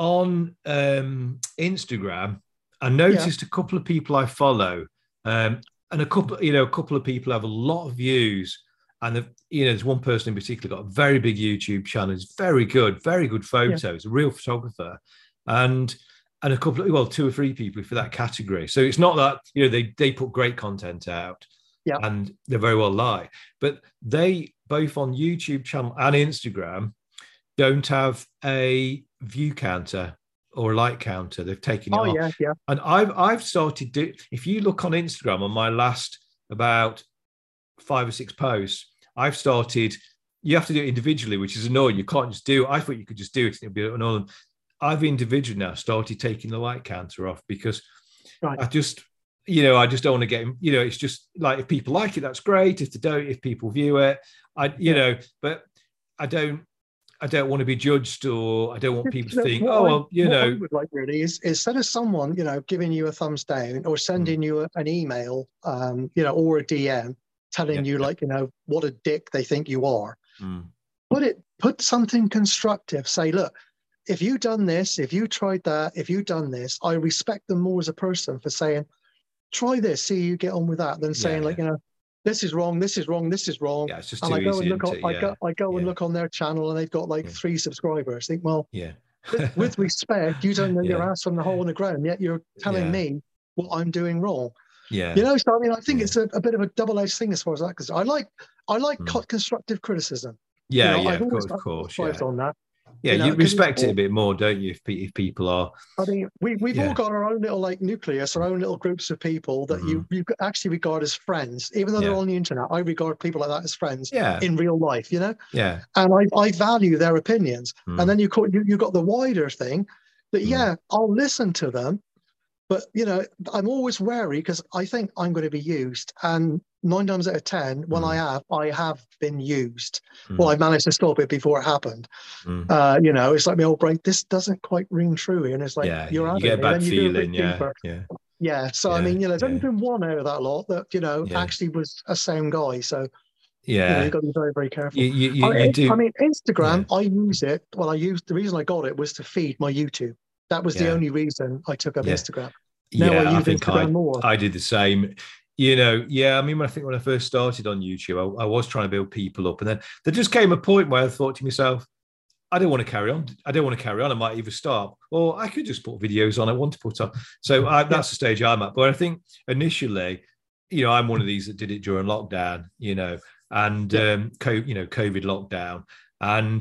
Speaker 1: on um, Instagram, I
Speaker 2: Yeah.
Speaker 1: noticed a couple of people I follow, um, and a couple, you know, a couple of people have a lot of views. And the, you know, there's one person in particular got a very big YouTube channel. It's very good, very good
Speaker 2: Yeah.
Speaker 1: photos. A real photographer, and and a couple of well, two or three people for that category. So it's not that you know they they put great content out,
Speaker 2: Yeah.
Speaker 1: and they're very well liked, but they both on YouTube channel and Instagram don't have a view counter or a like counter. They've taken it
Speaker 2: Oh,
Speaker 1: off.
Speaker 2: yeah. Yeah.
Speaker 1: And I've I've started do. If you look on Instagram on my last about five or six posts, I've started. You have to do it individually, which is annoying. You can't just do. I thought you could just do it. It'd be annoying. I've individually now started taking the like counter off because
Speaker 2: Right.
Speaker 1: I just, you know, I just don't want to get, you know, it's just like if people like it, that's great. If they don't, if people view it, I, you yeah. know, but I don't, I don't want to be judged, or I don't want people to think, oh, well, you
Speaker 2: what
Speaker 1: know.
Speaker 2: I would like really is instead of someone, you know, giving you a thumbs down or sending mm. you a, an email, um, you know, or a D M telling yeah. you like, you know, what a dick they think you are. Mm. Put it, put something constructive. Say, look, if you've done this, if you tried that, if you've done this, I respect them more as a person for saying, try this, see you get on with that, than saying yeah. like, you know, this is wrong, this is wrong, this is wrong.
Speaker 1: Yeah, it's just
Speaker 2: and
Speaker 1: too
Speaker 2: I go
Speaker 1: easy,
Speaker 2: and look on,
Speaker 1: it?
Speaker 2: I
Speaker 1: Yeah.
Speaker 2: go, I go
Speaker 1: yeah.
Speaker 2: and look on their channel and they've got like yeah. three subscribers. I think, well,
Speaker 1: yeah.
Speaker 2: with, with respect, you don't know
Speaker 1: yeah.
Speaker 2: your ass from the hole in the ground, yet you're telling
Speaker 1: yeah.
Speaker 2: me what I'm doing wrong.
Speaker 1: Yeah.
Speaker 2: You know, so I mean, I think
Speaker 1: yeah.
Speaker 2: it's a, a bit of a double-edged thing as far as that goes. I like, I like mm. constructive criticism.
Speaker 1: Yeah,
Speaker 2: you know,
Speaker 1: yeah,
Speaker 2: I've
Speaker 1: of
Speaker 2: always,
Speaker 1: course, of course,
Speaker 2: yeah. on that.
Speaker 1: Yeah, you, know, you respect it a bit more, don't you? If, if people are,
Speaker 2: I mean, we we've
Speaker 1: yeah.
Speaker 2: all got our own little like nucleus, our own little groups of people that mm-hmm. you you actually regard as friends, even though yeah. they're on the internet. I regard people like that as friends
Speaker 1: yeah.
Speaker 2: in real life, you know.
Speaker 1: Yeah.
Speaker 2: And I, I value their opinions.
Speaker 1: Mm.
Speaker 2: And then you call, you you got the wider thing that
Speaker 1: mm.
Speaker 2: yeah, I'll listen to them, but you know, I'm always wary because I think I'm going to be used, and nine times out of ten, when mm. I have, I have been used. Mm. Well, I managed to stop it before it happened. Mm. Uh, you know, it's like my old brain, this doesn't quite ring true. And it's like,
Speaker 1: yeah,
Speaker 2: you're
Speaker 1: you get a bad
Speaker 2: you
Speaker 1: feeling. Yeah, deeper. yeah.
Speaker 2: Yeah. So,
Speaker 1: yeah,
Speaker 2: I mean, you know, there's
Speaker 1: yeah.
Speaker 2: only been one out of that lot that, you know, yeah. actually was a sound guy. So,
Speaker 1: yeah,
Speaker 2: you know, you've got to be very, very careful.
Speaker 1: You, you, you,
Speaker 2: I,
Speaker 1: you do.
Speaker 2: I mean, Instagram,
Speaker 1: yeah.
Speaker 2: I use it. Well, I used, the reason I got it was to feed my YouTube. That was yeah. the only reason I took up
Speaker 1: yeah.
Speaker 2: Instagram. Now
Speaker 1: yeah,
Speaker 2: I, use
Speaker 1: I think
Speaker 2: Instagram
Speaker 1: I,
Speaker 2: more.
Speaker 1: I did the same. You know, yeah, I mean, I think when I first started on YouTube, I, I was trying to build people up. And then there just came a point where I thought to myself, I don't want to carry on. I don't want to carry on. I might either stop, or I could just put videos on I want to put up. So I, that's yeah. the stage I'm at. But I think initially, you know, I'm one of these that did it during lockdown, you know, and, yeah. um, co- you know, COVID lockdown. And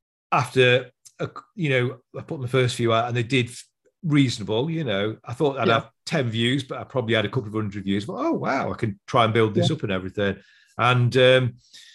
Speaker 1: after, a, you know, I put my first few out and they did reasonable, you know, I thought I'd yeah. have ten views, but I probably had a couple of hundred views. But oh wow, I can try and build this yeah. up and everything. And um,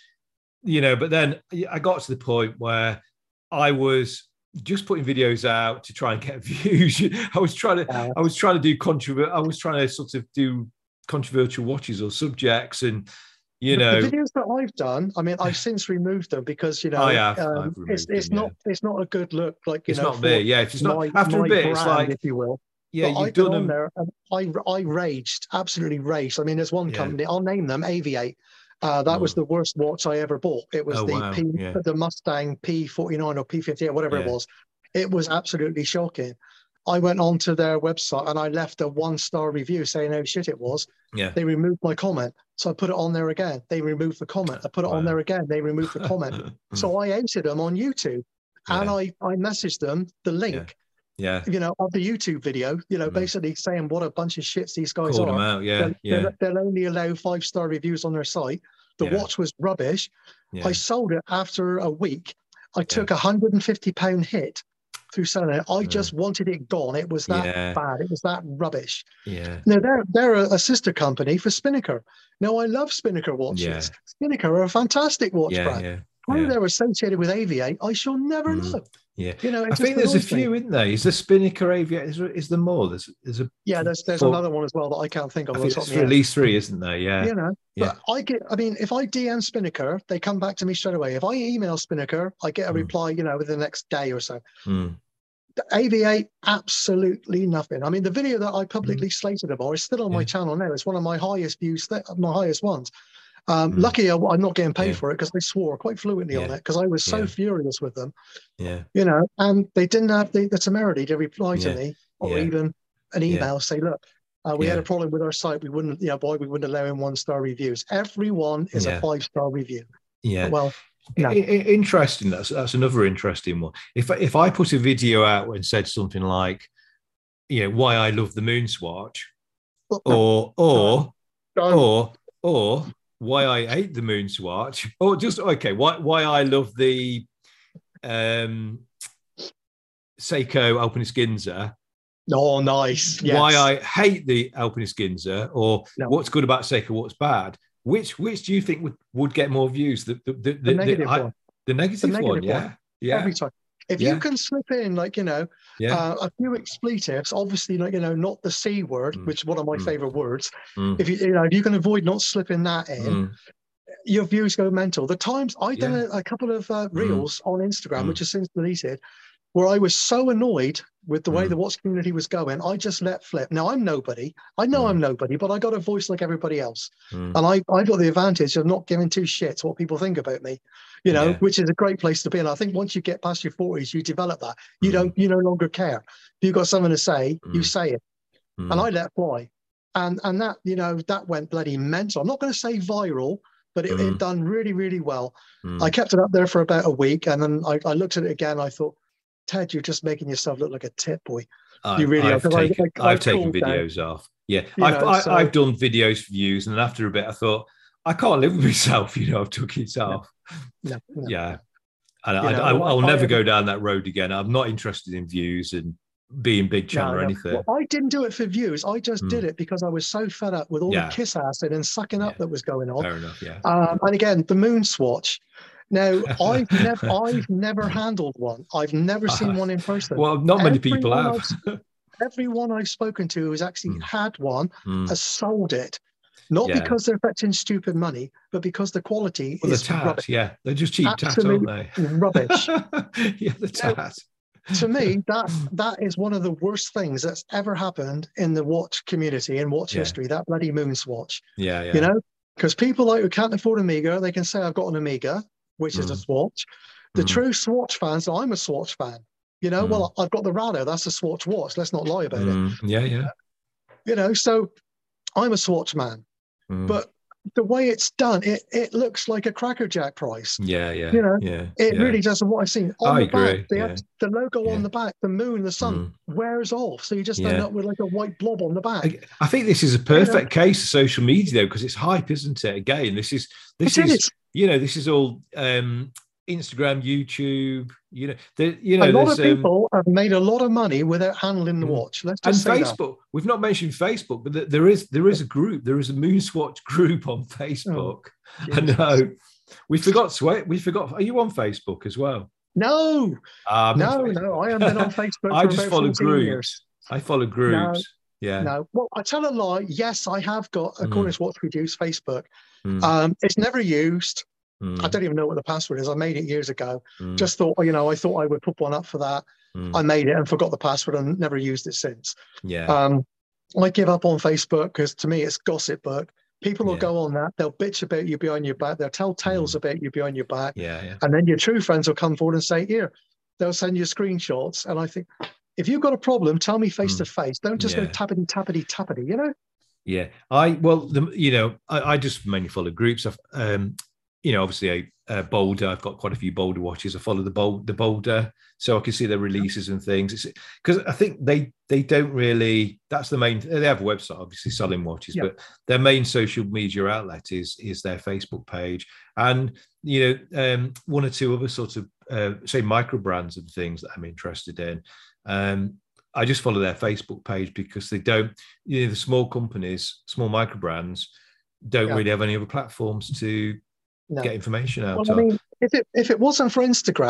Speaker 1: you know, but then I got to the point where I was just putting videos out to try and get views. I was trying to, yeah. I was trying to do controversial. I was trying to sort of do controversial watches or subjects, and you
Speaker 2: the,
Speaker 1: know,
Speaker 2: the videos that I've done. I mean, I've since removed them because you know,
Speaker 1: I have,
Speaker 2: um,
Speaker 1: I've
Speaker 2: it's it's
Speaker 1: them,
Speaker 2: not
Speaker 1: yeah.
Speaker 2: it's not a good look. Like you
Speaker 1: it's
Speaker 2: know,
Speaker 1: not me. Yeah, it's not
Speaker 2: my,
Speaker 1: after
Speaker 2: my
Speaker 1: a bit.
Speaker 2: brand,
Speaker 1: It's like,
Speaker 2: if you will.
Speaker 1: Yeah,
Speaker 2: but
Speaker 1: you've
Speaker 2: I've
Speaker 1: done
Speaker 2: been
Speaker 1: them.
Speaker 2: on there, and I I raged, absolutely raged. I mean, there's one
Speaker 1: yeah.
Speaker 2: company, I'll name them, Aviate. Uh, that oh. was the worst watch I ever bought. It was
Speaker 1: oh,
Speaker 2: the
Speaker 1: wow.
Speaker 2: P,
Speaker 1: yeah.
Speaker 2: the Mustang P forty-nine or P fifty-eight, whatever
Speaker 1: yeah.
Speaker 2: it was. It was absolutely shocking. I went onto their website and I left a one-star review saying how shit it was.
Speaker 1: Yeah.
Speaker 2: They removed my comment, so I put it on there again. They removed the comment. I put it wow. on there again. They removed the comment. So I outed them on YouTube, yeah. and I I messaged them the link.
Speaker 1: Yeah. Yeah,
Speaker 2: you know, of the YouTube video, you know, mm. basically saying what a bunch of shits these guys
Speaker 1: Called
Speaker 2: are.
Speaker 1: Them out. Yeah,
Speaker 2: they'll,
Speaker 1: yeah.
Speaker 2: They'll, they'll only allow five star reviews on their site. The yeah. watch was rubbish. Yeah. I sold it after a week. I took a yeah. one hundred fifty pound hit through selling it. I yeah. just wanted it gone. It was that yeah. bad. It was that rubbish.
Speaker 1: Yeah.
Speaker 2: Now they're they're a, a sister company for Spinnaker. Now I love Spinnaker watches.
Speaker 1: Yeah.
Speaker 2: Spinnaker are a fantastic watch
Speaker 1: yeah,
Speaker 2: brand.
Speaker 1: Yeah.
Speaker 2: How
Speaker 1: yeah.
Speaker 2: they're associated with Aviate, I shall never
Speaker 1: mm.
Speaker 2: know.
Speaker 1: Yeah,
Speaker 2: You know,
Speaker 1: I
Speaker 2: it's just
Speaker 1: think there's a
Speaker 2: annoys me.
Speaker 1: few, isn't there? Is the Spinnaker Aviator? Is, there- is there more? There's there's a
Speaker 2: Yeah, there's there's
Speaker 1: four,
Speaker 2: another one as well that I can't think of.
Speaker 1: I
Speaker 2: off the
Speaker 1: think
Speaker 2: top
Speaker 1: there's
Speaker 2: of my
Speaker 1: three, at
Speaker 2: head.
Speaker 1: least three, isn't there? Yeah,
Speaker 2: You know,
Speaker 1: yeah,
Speaker 2: but I get, I mean, if I D M Spinnaker, they come back to me straight away. If I email Spinnaker, I get a
Speaker 1: Mm.
Speaker 2: reply, you know, within the next day or so.
Speaker 1: Mm.
Speaker 2: The A V A, absolutely nothing. I mean, the video that I publicly
Speaker 1: Mm.
Speaker 2: slated about is still on my
Speaker 1: Yeah.
Speaker 2: channel now. It's one of my highest views, th- my highest ones. Um,
Speaker 1: Mm.
Speaker 2: Lucky I, I'm not getting paid
Speaker 1: Yeah.
Speaker 2: for it because they swore quite fluently on
Speaker 1: Yeah.
Speaker 2: it because I was so
Speaker 1: Yeah.
Speaker 2: furious with them,
Speaker 1: Yeah,
Speaker 2: you know, and they didn't have the, the temerity to reply to
Speaker 1: Yeah.
Speaker 2: me or
Speaker 1: Yeah.
Speaker 2: even an
Speaker 1: Yeah.
Speaker 2: email say, look, uh, we had
Speaker 1: Yeah.
Speaker 2: a problem with our site. We wouldn't, you know, boy, we wouldn't allow in one star reviews. Everyone is
Speaker 1: Yeah.
Speaker 2: a five star review.
Speaker 1: yeah.
Speaker 2: Well, no.
Speaker 1: I- I- interesting. That's that's another interesting one. If if I put a video out and said something like, you know, why I love the moon swatch, or or
Speaker 2: Don't.
Speaker 1: or or why I hate the moon swatch, or just okay, why why I love the um Seiko Alpinist Ginza,
Speaker 2: Oh, nice. Yes.
Speaker 1: why I hate the Alpinist Ginza, or
Speaker 2: No.
Speaker 1: what's good about Seiko, what's bad. Which which do you think would, would get more views? The the the,
Speaker 2: The negative
Speaker 1: I-
Speaker 2: one.
Speaker 1: the negative,
Speaker 2: The negative
Speaker 1: one,
Speaker 2: one.
Speaker 1: yeah, yeah,
Speaker 2: Every time. If
Speaker 1: Yeah.
Speaker 2: you can slip in, like, you know,
Speaker 1: yeah.
Speaker 2: uh, a few expletives, obviously, like, you know, not the C word,
Speaker 1: Mm.
Speaker 2: which is one of my
Speaker 1: Mm.
Speaker 2: favorite words.
Speaker 1: Mm.
Speaker 2: If you, you know, if you can avoid not slipping that in,
Speaker 1: Mm.
Speaker 2: your views go mental. The times I've done
Speaker 1: Yeah.
Speaker 2: a, a couple of uh,
Speaker 1: Mm.
Speaker 2: reels on Instagram,
Speaker 1: Mm.
Speaker 2: which has since deleted, where I was so annoyed with the way
Speaker 1: Mm.
Speaker 2: the watch community was going, I just let flip. Now, I'm nobody. I know
Speaker 1: Mm.
Speaker 2: I'm nobody, but I got a voice like everybody else.
Speaker 1: Mm.
Speaker 2: And I, I got the advantage of not giving two shits what people think about me, you know,
Speaker 1: Yeah.
Speaker 2: which is a great place to be. And I think once you get past your forties, you develop that. You
Speaker 1: Mm.
Speaker 2: don't, you no longer care. If you've got something to say, you
Speaker 1: Mm.
Speaker 2: say it.
Speaker 1: Mm.
Speaker 2: And I let fly. And and that, you know, that went bloody mental. I'm not going to say viral, but it,
Speaker 1: Mm.
Speaker 2: it done really, really well.
Speaker 1: Mm.
Speaker 2: I kept it up there for about a week. And then I, I looked at it again. I thought, Ted, you're just making yourself look like a tit boy.
Speaker 1: I,
Speaker 2: You really
Speaker 1: I've
Speaker 2: are. 'Cause I-
Speaker 1: taken,
Speaker 2: I- I
Speaker 1: I've taken
Speaker 2: cooled down.
Speaker 1: videos off. Yeah,
Speaker 2: You
Speaker 1: I've
Speaker 2: know,
Speaker 1: I,
Speaker 2: so-
Speaker 1: I've done videos for views, and then after a bit, I thought I can't live with myself. You know, I've took it off.
Speaker 2: No, no.
Speaker 1: Yeah, and
Speaker 2: You
Speaker 1: I,
Speaker 2: know,
Speaker 1: I,
Speaker 2: I-
Speaker 1: I'll
Speaker 2: I-
Speaker 1: never go down that road again. I'm not interested in views and being big channel
Speaker 2: No,
Speaker 1: or
Speaker 2: no.
Speaker 1: anything.
Speaker 2: Well, I didn't do it for views. I just
Speaker 1: Mm.
Speaker 2: did it because I was so fed up with all
Speaker 1: Yeah.
Speaker 2: the kiss acid and sucking up
Speaker 1: Yeah.
Speaker 2: that was going on.
Speaker 1: Fair enough. Yeah.
Speaker 2: Um, and again, the moon swatch. Now, I've never, I've never handled one. I've never seen one in person.
Speaker 1: Well, not many people
Speaker 2: Everyone
Speaker 1: have.
Speaker 2: Everyone I've spoken to who's actually
Speaker 1: Mm.
Speaker 2: had one
Speaker 1: Mm.
Speaker 2: has sold it, not
Speaker 1: Yeah.
Speaker 2: because they're fetching stupid money, but because the quality
Speaker 1: Well, the
Speaker 2: is
Speaker 1: tat,
Speaker 2: rubbish.
Speaker 1: yeah, they're just cheap tat,
Speaker 2: Absolute
Speaker 1: aren't they?
Speaker 2: rubbish.
Speaker 1: Yeah, the
Speaker 2: Now,
Speaker 1: tat.
Speaker 2: To me, that that is one of the worst things that's ever happened in the watch community and watch
Speaker 1: Yeah.
Speaker 2: history. That bloody moon swatch,
Speaker 1: Yeah, yeah.
Speaker 2: you know, because people like who can't afford Amiga, they can say I've got an Amiga, which is a
Speaker 1: Mm.
Speaker 2: swatch. The
Speaker 1: Mm.
Speaker 2: true swatch fans, I'm a swatch fan. You know,
Speaker 1: Mm.
Speaker 2: well, I've got the Rado, that's a swatch watch. Let's not lie about it.
Speaker 1: Mm. Yeah, yeah.
Speaker 2: You know, so I'm a swatch man.
Speaker 1: Mm.
Speaker 2: But the way it's done, it it looks like a Cracker Jack price.
Speaker 1: yeah, yeah.
Speaker 2: you know,
Speaker 1: yeah,
Speaker 2: It
Speaker 1: yeah.
Speaker 2: really doesn't. What I've seen on
Speaker 1: I
Speaker 2: the back,
Speaker 1: agree,
Speaker 2: the,
Speaker 1: yeah.
Speaker 2: the logo
Speaker 1: Yeah.
Speaker 2: on the back, the moon, the sun wears off, so you just end
Speaker 1: Yeah.
Speaker 2: up with like a white blob on the back.
Speaker 1: I, I think this is a perfect case of social media though, because it's hype, isn't it? Again, this is this
Speaker 2: It
Speaker 1: is,
Speaker 2: is.
Speaker 1: you know, this is all um Instagram, YouTube, you know, the, you know,
Speaker 2: A lot
Speaker 1: there's
Speaker 2: of
Speaker 1: um,
Speaker 2: people have made a lot of money without handling the
Speaker 1: Mm.
Speaker 2: watch. Let's
Speaker 1: and
Speaker 2: just say that.
Speaker 1: Facebook. We've not mentioned Facebook, but th- there is there is a group. There is a Moonswatch group on Facebook. I
Speaker 2: Jesus.
Speaker 1: know. We forgot. Sweat. We forgot. Are you on Facebook as well?
Speaker 2: No,
Speaker 1: Ah, I'm on
Speaker 2: no,
Speaker 1: Facebook.
Speaker 2: no. I haven't been on Facebook
Speaker 1: I
Speaker 2: for
Speaker 1: just
Speaker 2: about
Speaker 1: follow
Speaker 2: fourteen
Speaker 1: groups.
Speaker 2: years.
Speaker 1: I follow groups. Yeah.
Speaker 2: No, well, I tell a lie. Yes, I have got a
Speaker 1: Mm.
Speaker 2: Cornish Watch Reduce Facebook.
Speaker 1: Mm,
Speaker 2: Um, it's never used.
Speaker 1: mm,
Speaker 2: I don't even know what the password is. I made it years ago.
Speaker 1: mm,
Speaker 2: Just thought, you know, I thought I would put one up for that.
Speaker 1: mm.
Speaker 2: I made it and forgot the password and never used it since.
Speaker 1: yeah.
Speaker 2: Um, I give up on Facebook because to me it's gossip book. People will
Speaker 1: Yeah.
Speaker 2: go on that. They'll bitch about you behind your back. They'll tell tales
Speaker 1: Mm.
Speaker 2: about you behind your back.
Speaker 1: yeah. Yeah.
Speaker 2: And then your true friends will come forward and say, here, they'll send you screenshots. And I think, if you've got a problem, tell me face to face. Don't just go
Speaker 1: Yeah.
Speaker 2: tappity, tappity, tappity, you know?
Speaker 1: Yeah, I well, the, you know, I, I just mainly follow groups. I've, um, you know, obviously a, a Boulder. I've got quite a few Boulder watches. I follow the Boulder, the Boulder, so I can see their releases and things. It's because I think they they don't really. That's the main. They have a website, obviously selling watches,
Speaker 2: Yeah.
Speaker 1: but their main social media outlet is is their Facebook page, and you know, um, one or two other sort of uh, say micro brands and things that I'm interested in. Um, I just follow their Facebook page because they don't, you know, the small companies, small micro brands don't
Speaker 2: Yeah.
Speaker 1: really have any other platforms to
Speaker 2: No.
Speaker 1: get information out
Speaker 2: Well, I
Speaker 1: of.
Speaker 2: mean, if it if it wasn't for Instagram,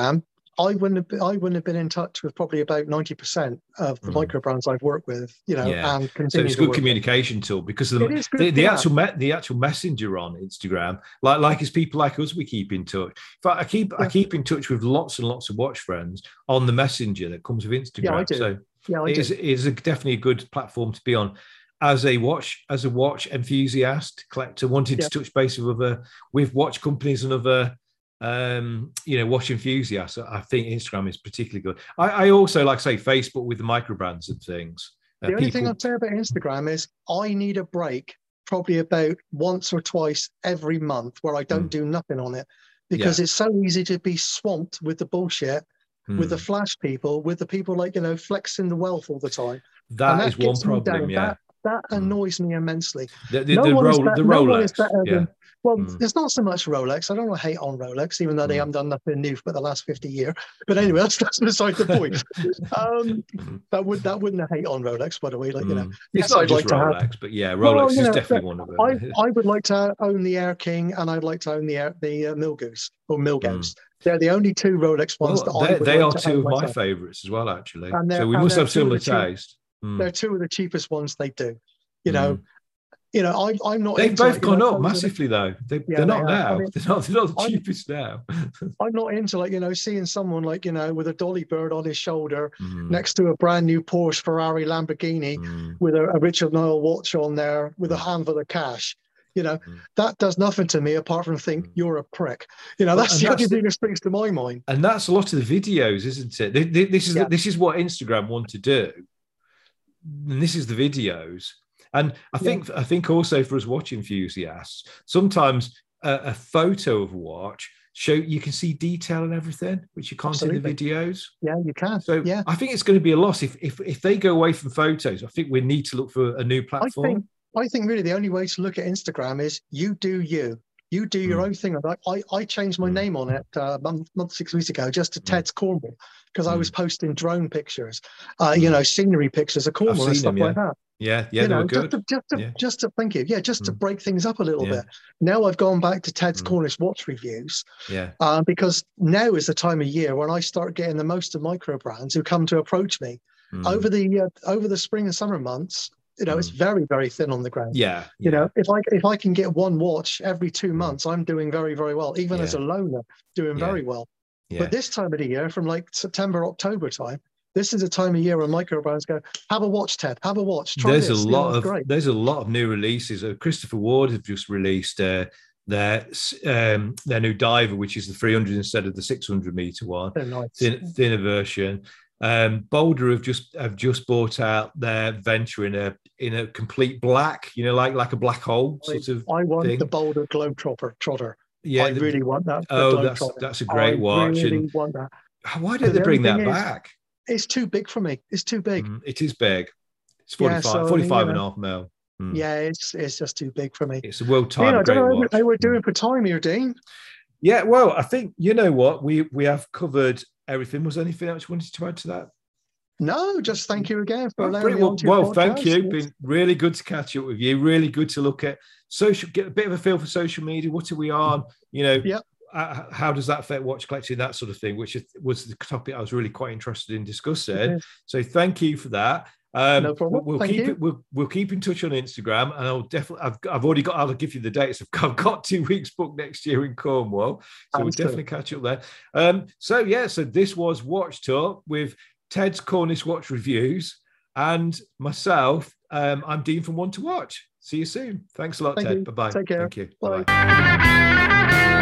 Speaker 2: I wouldn't have been, I wouldn't have been in touch with probably about ninety percent of the mm. micro brands I've worked with, you know,
Speaker 1: yeah.
Speaker 2: and continue
Speaker 1: so it's a good
Speaker 2: to
Speaker 1: communication with. tool because of the,
Speaker 2: good,
Speaker 1: the, the
Speaker 2: yeah.
Speaker 1: actual me, the actual messenger on Instagram, like like it's people like us, we keep in touch. In fact, I keep yeah. I keep in touch with lots and lots of watch friends on the messenger that comes with Instagram.
Speaker 2: Yeah, I do.
Speaker 1: So
Speaker 2: yeah, I
Speaker 1: it
Speaker 2: do.
Speaker 1: is, it is a, definitely a good platform to be on. As a watch, as a watch enthusiast, collector, wanted yeah. to touch base with other, with watch companies and other, um, you know, watch enthusiasts. I think Instagram is particularly good. I, I also like say Facebook with the micro brands and things.
Speaker 2: Uh, the only people... thing I'd say about Instagram is I need a break, probably about once or twice every month, where I don't mm. do nothing on it, because yeah. it's so easy to be swamped with the bullshit, mm. with the flash people, with the people like you know flexing the wealth all the time.
Speaker 1: That, that is one problem. Yeah.
Speaker 2: That, That annoys mm. me immensely.
Speaker 1: The, the, no the, Ro- better, the Rolex. No one is better yeah. than,
Speaker 2: well,
Speaker 1: mm.
Speaker 2: it's not so much Rolex. I don't want to hate on Rolex, even though mm. they haven't done nothing new for the last fifty years. But anyway, that's, that's beside the point. um, that would that wouldn't hate on Rolex, by the way. Like mm. you know,
Speaker 1: it's
Speaker 2: yes,
Speaker 1: not
Speaker 2: I'd
Speaker 1: just
Speaker 2: like
Speaker 1: Rolex,
Speaker 2: to have,
Speaker 1: but yeah, Rolex
Speaker 2: well,
Speaker 1: is
Speaker 2: know,
Speaker 1: definitely one of them.
Speaker 2: I, I would like to own the Air King, and I'd like to own the Air, the uh, Milgauss or Milgauss. Mm. They're the only two Rolex ones
Speaker 1: well,
Speaker 2: that I would
Speaker 1: They
Speaker 2: like
Speaker 1: are
Speaker 2: to
Speaker 1: two of my
Speaker 2: myself.
Speaker 1: favourites as well, actually. So we must have similar taste.
Speaker 2: Mm. They're two of the cheapest ones they do. You know. Mm. You know, I, I'm not.
Speaker 1: They've both
Speaker 2: like,
Speaker 1: gone
Speaker 2: you know,
Speaker 1: up massively, though. They,
Speaker 2: yeah,
Speaker 1: they're not
Speaker 2: they
Speaker 1: now.
Speaker 2: I mean,
Speaker 1: they're, not, they're not the
Speaker 2: I'm,
Speaker 1: cheapest now.
Speaker 2: I'm not into like you know seeing someone like you know with a dolly bird on his shoulder
Speaker 1: mm.
Speaker 2: next to a brand new Porsche, Ferrari, Lamborghini
Speaker 1: mm.
Speaker 2: with a, a Richard Mille watch on there with mm. a handful of cash. You know, mm. that does nothing to me apart from think mm. you're a prick. You know, that's well, the only thing that springs to my mind.
Speaker 1: And that's a lot of the videos, isn't it? This is yeah. this is what Instagram want to do. And this is the videos. And I think yeah. I think also for us watch enthusiasts, sometimes a, a photo of a watch show you can see detail and everything, which you can't Absolutely. in the videos.
Speaker 2: Yeah, you can.
Speaker 1: So
Speaker 2: yeah.
Speaker 1: I think it's going to be a loss if if if they go away from photos. I think we need to look for a new platform.
Speaker 2: I think I think really the only way to look at Instagram is you do you. You do your mm. own thing. I, I, I changed my mm. name on it uh, a month, month, six weeks ago, just to mm. Ted's Cornwall, because mm. I was posting drone pictures, uh, you know, scenery pictures of Cornwall and stuff
Speaker 1: them, yeah.
Speaker 2: like that.
Speaker 1: Yeah, yeah,
Speaker 2: you
Speaker 1: they
Speaker 2: know,
Speaker 1: were good.
Speaker 2: Just to, just to,
Speaker 1: yeah.
Speaker 2: just to thank you. Yeah, just mm. to break things up a little
Speaker 1: yeah.
Speaker 2: bit. Now I've gone back to Ted's
Speaker 1: mm.
Speaker 2: Cornish watch reviews.
Speaker 1: Yeah.
Speaker 2: Uh, because now is the time of year when I start getting the most of micro brands who come to approach me mm. over the uh, over the spring and summer months. You know, mm. it's very, very thin on the ground.
Speaker 1: Yeah,
Speaker 2: You
Speaker 1: yeah.
Speaker 2: know, if I if I can get one watch every two months, I'm doing very, very well. Even
Speaker 1: yeah.
Speaker 2: as a loner, doing
Speaker 1: yeah.
Speaker 2: very well.
Speaker 1: Yeah.
Speaker 2: But this time of the year, from like September, October time, this is a time of year when micro brands go, have a watch, Ted, have a watch. Try
Speaker 1: there's
Speaker 2: this.
Speaker 1: a lot
Speaker 2: you know,
Speaker 1: of
Speaker 2: great.
Speaker 1: there's a lot of new releases. Uh, Christopher Ward have just released uh, their um, their new diver, which is the three hundred instead of the six hundred meter one,
Speaker 2: oh, nice.
Speaker 1: thin, thinner version. Um, Boulder have just have just bought out their Venture in a in a complete black, you know, like like a black hole sort
Speaker 2: I,
Speaker 1: of.
Speaker 2: I want
Speaker 1: thing.
Speaker 2: the Boulder Globetrotter. Trotter.
Speaker 1: Yeah,
Speaker 2: I
Speaker 1: the,
Speaker 2: really want that.
Speaker 1: Oh, that's that's a great
Speaker 2: I
Speaker 1: watch.
Speaker 2: really
Speaker 1: and
Speaker 2: want that.
Speaker 1: Why don't they bring that
Speaker 2: is,
Speaker 1: back?
Speaker 2: It's too big for me. It's too big.
Speaker 1: Mm, it is big. It's forty-five,
Speaker 2: yeah, so,
Speaker 1: forty-five
Speaker 2: you know,
Speaker 1: and a half mil. Mm.
Speaker 2: Yeah, it's it's just too big for me.
Speaker 1: It's a world time.
Speaker 2: You know, I
Speaker 1: great
Speaker 2: don't know
Speaker 1: watch.
Speaker 2: how we're doing for time here, Dean.
Speaker 1: Yeah, well, I think you know what we we have covered everything. Was there anything else you wanted to add to that?
Speaker 2: No, just thank you again for
Speaker 1: oh,
Speaker 2: allowing me
Speaker 1: well,
Speaker 2: on to your
Speaker 1: well
Speaker 2: podcast.
Speaker 1: Thank you. Been really good to catch up with you. Really good to look at social, get a bit of a feel for social media. What are we on? You know,
Speaker 2: yeah.
Speaker 1: uh, how does that affect watch collecting? That sort of thing, which was the topic I was really quite interested in discussing. So thank you for that. Um,
Speaker 2: no problem.
Speaker 1: We'll
Speaker 2: Thank
Speaker 1: keep
Speaker 2: you.
Speaker 1: it. We'll, we'll keep in touch on Instagram, and I'll definitely. I've, I've already got. I'll give you the dates. I've, I've got two weeks booked next year in Cornwall, so we'll definitely catch up there. Um, so yeah, so this was Watch Talk with Ted's Cornish Watch Reviews and myself. Um, I'm Dean from One to Watch. See you soon. Thanks a lot,
Speaker 2: Thank
Speaker 1: Ted. Bye bye.
Speaker 2: Take care.
Speaker 1: Thank you.
Speaker 2: Bye.
Speaker 1: Bye-bye.